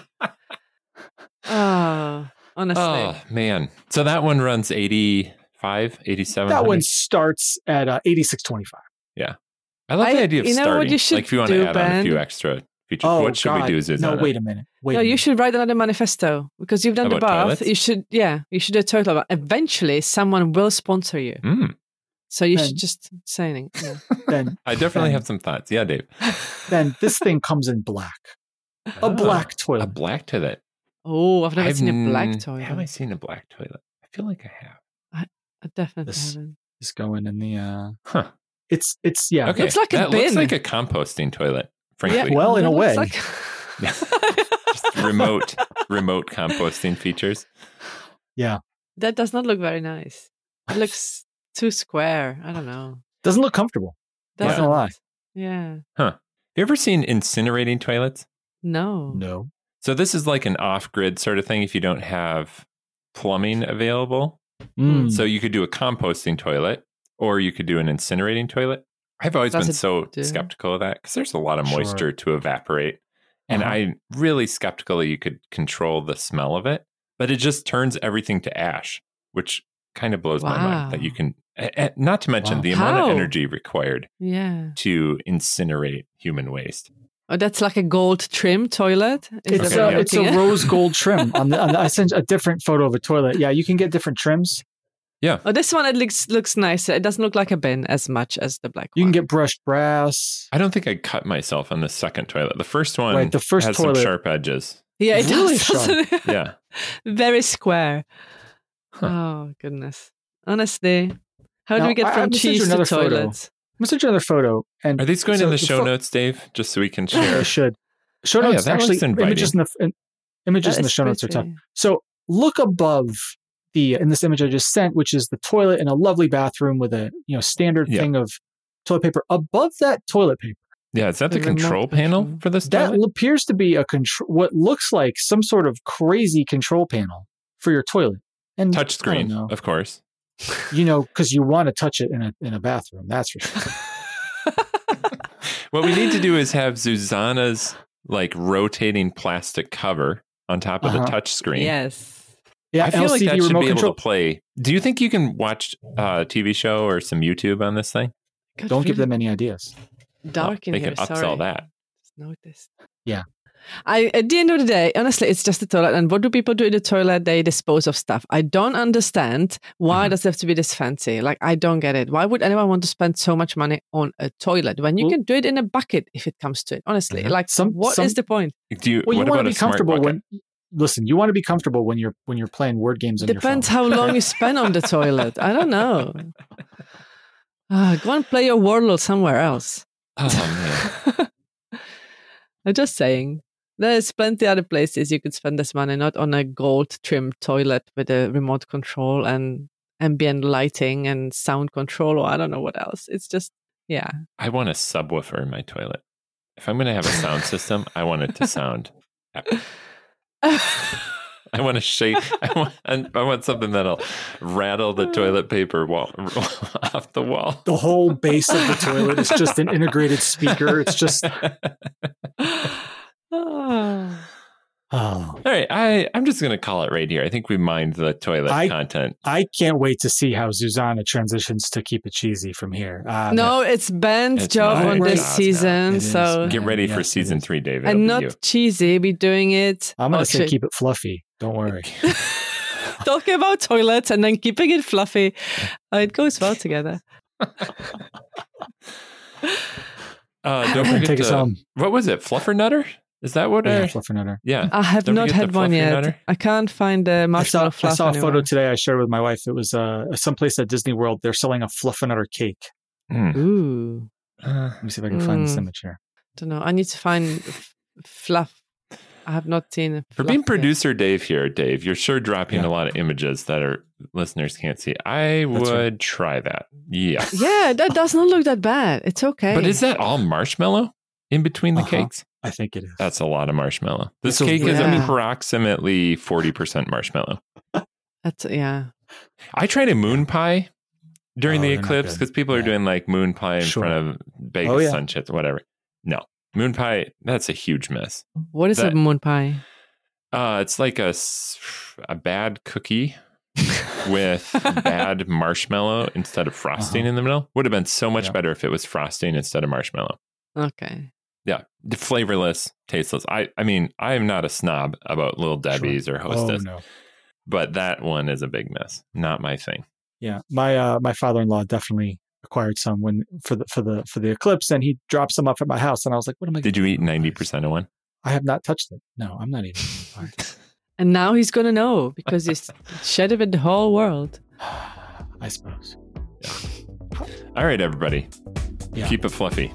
Speaker 1: Oh, honestly.
Speaker 3: Oh man. So that one runs eighty-five, eighty-seven.
Speaker 2: That one starts at uh, eighty-six twenty-five.
Speaker 3: I love the
Speaker 1: I-
Speaker 3: idea of
Speaker 1: you know what
Speaker 3: starting.
Speaker 1: you should
Speaker 3: like if you want to
Speaker 1: do,
Speaker 3: add on a few
Speaker 1: Ben?
Speaker 3: extra features.
Speaker 2: Oh,
Speaker 3: what should
Speaker 2: God.
Speaker 3: we do, Susanna?
Speaker 2: No, wait a minute. Wait.
Speaker 1: No,
Speaker 2: a
Speaker 1: you
Speaker 2: minute.
Speaker 1: should write another manifesto because you've done the
Speaker 3: About
Speaker 1: bath.
Speaker 3: toilets?
Speaker 1: You should, yeah, you should do a toilet bath. Eventually, someone will sponsor you.
Speaker 3: Mm,
Speaker 1: So you
Speaker 2: Ben.
Speaker 1: should just say anything. Yeah.
Speaker 2: Ben,
Speaker 3: I definitely
Speaker 2: Ben.
Speaker 3: have some thoughts. Yeah, Dave.
Speaker 2: Ben, this thing comes in black. A
Speaker 3: Oh,
Speaker 2: black
Speaker 3: A
Speaker 2: toilet.
Speaker 3: black toilet.
Speaker 1: Oh, I've never
Speaker 3: I've
Speaker 1: seen a black
Speaker 3: n-
Speaker 1: toilet.
Speaker 3: Have I seen a black toilet? I feel like I have.
Speaker 1: I definitely
Speaker 2: This-
Speaker 1: haven't.
Speaker 2: Is going in the. uh
Speaker 3: Huh.
Speaker 2: It's it's yeah.
Speaker 3: Okay.
Speaker 1: Looks like a
Speaker 3: that looks
Speaker 1: bin.
Speaker 3: like a composting toilet, frankly.
Speaker 2: well, in
Speaker 1: That
Speaker 2: a
Speaker 1: looks
Speaker 2: way.
Speaker 1: like-
Speaker 3: Just remote remote composting features.
Speaker 1: That does not look very nice. It looks too square. I don't know.
Speaker 2: Doesn't look comfortable. Not
Speaker 1: Doesn't.
Speaker 2: gonna lie.
Speaker 1: Yeah.
Speaker 3: Have you ever seen incinerating toilets?
Speaker 1: No.
Speaker 2: No.
Speaker 3: So this is like an off-grid sort of thing if you don't have plumbing available.
Speaker 2: Mm.
Speaker 3: So you could do a composting toilet or you could do an incinerating toilet. I've always
Speaker 1: Does
Speaker 3: been
Speaker 1: it
Speaker 3: so
Speaker 1: do-
Speaker 3: skeptical of that because there's a lot of
Speaker 2: Sure.
Speaker 3: moisture to evaporate. And
Speaker 2: Uh-huh.
Speaker 3: I'm really skeptical that you could control the smell of it. But it just turns everything to ash, which kind of blows my mind that
Speaker 1: Wow.
Speaker 3: you can, eh, eh, not to mention
Speaker 2: Wow.
Speaker 3: the amount of
Speaker 1: How?
Speaker 3: energy required
Speaker 1: Yeah.
Speaker 3: to incinerate human waste.
Speaker 1: Oh, that's like a gold trim toilet. Is
Speaker 2: It's
Speaker 1: that
Speaker 3: Okay,
Speaker 1: what
Speaker 2: a
Speaker 1: you're
Speaker 2: it's a
Speaker 1: looking at?
Speaker 2: rose gold trim. On the, on the, I sent a different photo of a toilet. Yeah, you can get different trims.
Speaker 3: Yeah.
Speaker 1: Oh, this one it looks looks nicer. It doesn't look like a bin as much as the black
Speaker 2: You
Speaker 1: one.
Speaker 2: can get brushed brass.
Speaker 3: I don't think I cut myself on the second toilet. The first one
Speaker 2: Right, the first
Speaker 3: has
Speaker 2: toilet-
Speaker 3: some sharp edges.
Speaker 1: Yeah, it
Speaker 2: Really
Speaker 1: does.
Speaker 2: sharp.
Speaker 1: doesn't it?
Speaker 3: Yeah.
Speaker 1: Very square.
Speaker 3: Huh.
Speaker 1: Oh goodness. Honestly, how do
Speaker 2: Now,
Speaker 1: we get
Speaker 2: I-
Speaker 1: from
Speaker 2: I'm gonna send you
Speaker 1: cheese to
Speaker 2: another photo.
Speaker 1: toilets?
Speaker 2: I'm gonna send you another photo. And
Speaker 3: Are these going
Speaker 2: so
Speaker 3: in the show
Speaker 2: pho-
Speaker 3: notes, Dave? Just so we can
Speaker 2: I
Speaker 3: share.
Speaker 2: should. Show
Speaker 3: Oh, yeah,
Speaker 2: notes
Speaker 3: that
Speaker 2: actually
Speaker 3: looks inviting.
Speaker 2: images in the in, images
Speaker 1: That
Speaker 2: in the
Speaker 1: is
Speaker 2: show notes are tough.
Speaker 1: pretty.
Speaker 2: So look above the in this image I just sent, which is the toilet in a lovely bathroom with a you know standard
Speaker 3: Yeah.
Speaker 2: thing of toilet paper. Above that toilet paper,
Speaker 3: Yeah, is that the,
Speaker 1: The remote
Speaker 3: control panel
Speaker 1: control.
Speaker 3: for this
Speaker 2: that
Speaker 3: toilet?
Speaker 2: appears to be a control. What looks like some sort of crazy control panel for your toilet. And
Speaker 3: Touch
Speaker 2: I don't
Speaker 3: screen,
Speaker 2: know,
Speaker 3: of course.
Speaker 2: you know, because you want to touch it in a in a bathroom. That's for sure.
Speaker 3: What we need to do is have Susanna's like rotating plastic cover on top of
Speaker 2: Uh-huh.
Speaker 3: the touch screen.
Speaker 1: Yes.
Speaker 2: Yeah,
Speaker 3: I feel
Speaker 2: L C D
Speaker 3: like that should
Speaker 2: remote
Speaker 3: be
Speaker 2: control.
Speaker 3: able to play. Do you think you can watch a T V show or some YouTube on this thing?
Speaker 1: Got
Speaker 2: Don't give
Speaker 1: really
Speaker 2: them any ideas.
Speaker 1: dark in
Speaker 3: they
Speaker 1: here.
Speaker 3: can upsell
Speaker 1: Sorry.
Speaker 3: that.
Speaker 1: Just noticed.
Speaker 2: Yeah.
Speaker 1: I at the end of the day, honestly, it's just a toilet. And what do people do in the toilet? They dispose of stuff. I don't understand why
Speaker 3: Mhm.
Speaker 1: does it have to be this fancy? Like I don't get it. Why would anyone want to spend so much money on a toilet when you
Speaker 2: Well-
Speaker 1: can do it in a bucket if it comes to it? Honestly,
Speaker 3: Mhm.
Speaker 1: like
Speaker 2: Some-
Speaker 1: what is
Speaker 2: some-
Speaker 1: the point?
Speaker 3: Do you?
Speaker 2: Well, you
Speaker 3: what
Speaker 2: want
Speaker 3: about
Speaker 2: to
Speaker 3: a
Speaker 2: be
Speaker 3: smart
Speaker 2: comfortable
Speaker 3: bucket?
Speaker 2: when. Listen, you want to be comfortable when you're when you're playing word games on
Speaker 1: Depends
Speaker 2: your phone.
Speaker 1: how long you spend on the toilet. I don't know. Ah, go and play your Wordle somewhere else.
Speaker 3: Oh man.
Speaker 1: I'm just saying. There's plenty other places you could spend this money, not on a gold trimmed toilet with a remote control and ambient lighting and sound control, or I don't know what else. It's just, yeah.
Speaker 3: I want a subwoofer in my toilet. If I'm going to have a sound system, I want it to sound epic. I want to shake. I want. I want something that'll rattle the toilet paper wall off the wall.
Speaker 2: The whole base of the toilet is just an integrated speaker. It's just
Speaker 1: Ah.
Speaker 2: oh,
Speaker 3: All right, I I'm just going to call it right here. I think we mined the toilet
Speaker 2: I-
Speaker 3: content.
Speaker 2: I can't wait to see how Susanna transitions to keep it cheesy from here. Um,
Speaker 1: No, it's Ben's
Speaker 3: It's
Speaker 1: job
Speaker 3: my
Speaker 1: on this
Speaker 2: job now.
Speaker 1: season.
Speaker 2: It is.
Speaker 1: So,
Speaker 3: Get ready
Speaker 2: Yes,
Speaker 3: for
Speaker 2: it
Speaker 3: season
Speaker 2: is.
Speaker 3: three, David.
Speaker 1: and
Speaker 3: It'll
Speaker 1: not
Speaker 3: be you.
Speaker 1: cheesy. We're doing it.
Speaker 2: I'm going to say
Speaker 1: Actually,
Speaker 2: keep it fluffy. Don't worry.
Speaker 1: talking about toilets and then keeping it fluffy. Uh, it goes well together.
Speaker 3: Uh, don't forget
Speaker 2: Take us
Speaker 3: to,
Speaker 2: home.
Speaker 3: what was it? Fluffernutter? Is that what?
Speaker 2: Yeah,
Speaker 3: I,
Speaker 2: fluffernutter.
Speaker 3: yeah.
Speaker 1: I have
Speaker 3: Don't
Speaker 1: not
Speaker 3: forget
Speaker 1: had
Speaker 3: the
Speaker 1: one
Speaker 3: fluffy
Speaker 1: yet.
Speaker 3: nutter.
Speaker 1: I can't find the
Speaker 2: I saw,
Speaker 1: marshmallow
Speaker 2: I
Speaker 1: fluff
Speaker 2: saw a photo
Speaker 1: anywhere.
Speaker 2: today I shared with my wife. It was uh, someplace at Disney World. They're selling a fluffernutter cake.
Speaker 3: Mm.
Speaker 1: Ooh,
Speaker 3: Uh,
Speaker 2: Let me see if I can find this
Speaker 1: Mm.
Speaker 2: image here.
Speaker 1: don't know. I need to find f- fluff. I have not seen a
Speaker 3: For
Speaker 1: fluff
Speaker 3: being
Speaker 1: yet.
Speaker 3: producer Dave here, Dave, you're sure dropping
Speaker 2: Yeah.
Speaker 3: a lot of images that our listeners can't see. I
Speaker 2: That's
Speaker 3: would
Speaker 2: right.
Speaker 3: try that. Yeah.
Speaker 1: Yeah, that does not look that bad. It's okay.
Speaker 3: But is that all marshmallow in between the
Speaker 2: Uh-huh.
Speaker 3: cake?
Speaker 2: I think it is.
Speaker 3: That's a lot of marshmallow. This
Speaker 2: That's a-
Speaker 3: cake is
Speaker 1: Yeah.
Speaker 3: approximately forty percent marshmallow.
Speaker 1: That's yeah.
Speaker 3: I tried a moon pie during
Speaker 2: Oh,
Speaker 3: the
Speaker 2: they're not
Speaker 3: eclipse
Speaker 2: good.
Speaker 3: because people are
Speaker 2: Yeah.
Speaker 3: doing like moon pie in
Speaker 2: Sure.
Speaker 3: front of Vegas
Speaker 2: Oh, yeah.
Speaker 3: sunshits or whatever. No, moon pie, that's a huge miss.
Speaker 1: What is
Speaker 3: That-
Speaker 1: a moon pie?
Speaker 3: Uh, it's like a, s- a bad cookie with bad marshmallow instead of frosting
Speaker 2: Uh-huh.
Speaker 3: in the middle. Would have been so much
Speaker 2: Yeah.
Speaker 3: better if it was frosting instead of marshmallow.
Speaker 1: Okay.
Speaker 3: Yeah, flavorless, tasteless. I, I mean, I am not a snob about Little Debbie's or
Speaker 2: Oh
Speaker 3: Hostess,
Speaker 2: no.
Speaker 3: but that one is a big miss. Not my thing.
Speaker 2: Yeah, my uh, my father-in-law definitely acquired some when for the for the for the eclipse, and he dropped some off at my house, and I was like, "What am I?"
Speaker 3: Did you eat ninety percent of one?
Speaker 2: I have not touched it. No, I'm not eating it.
Speaker 1: And now he's gonna know because he's shared it with the whole world.
Speaker 2: I suppose.
Speaker 3: All right, everybody.
Speaker 2: Yeah.
Speaker 3: Keep it fluffy.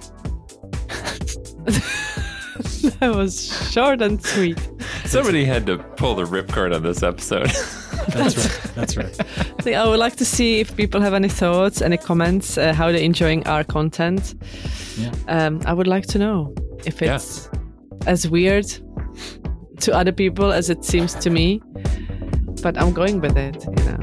Speaker 1: That was short and sweet.
Speaker 3: Somebody had to pull the ripcord on this episode.
Speaker 2: That's right. That's right.
Speaker 1: So I would like to see if people have any thoughts, any comments, uh, how they're enjoying our content.
Speaker 2: Yeah.
Speaker 1: Um, I would like to know if it's as weird to other people as it seems to me. But I'm going with it, you know.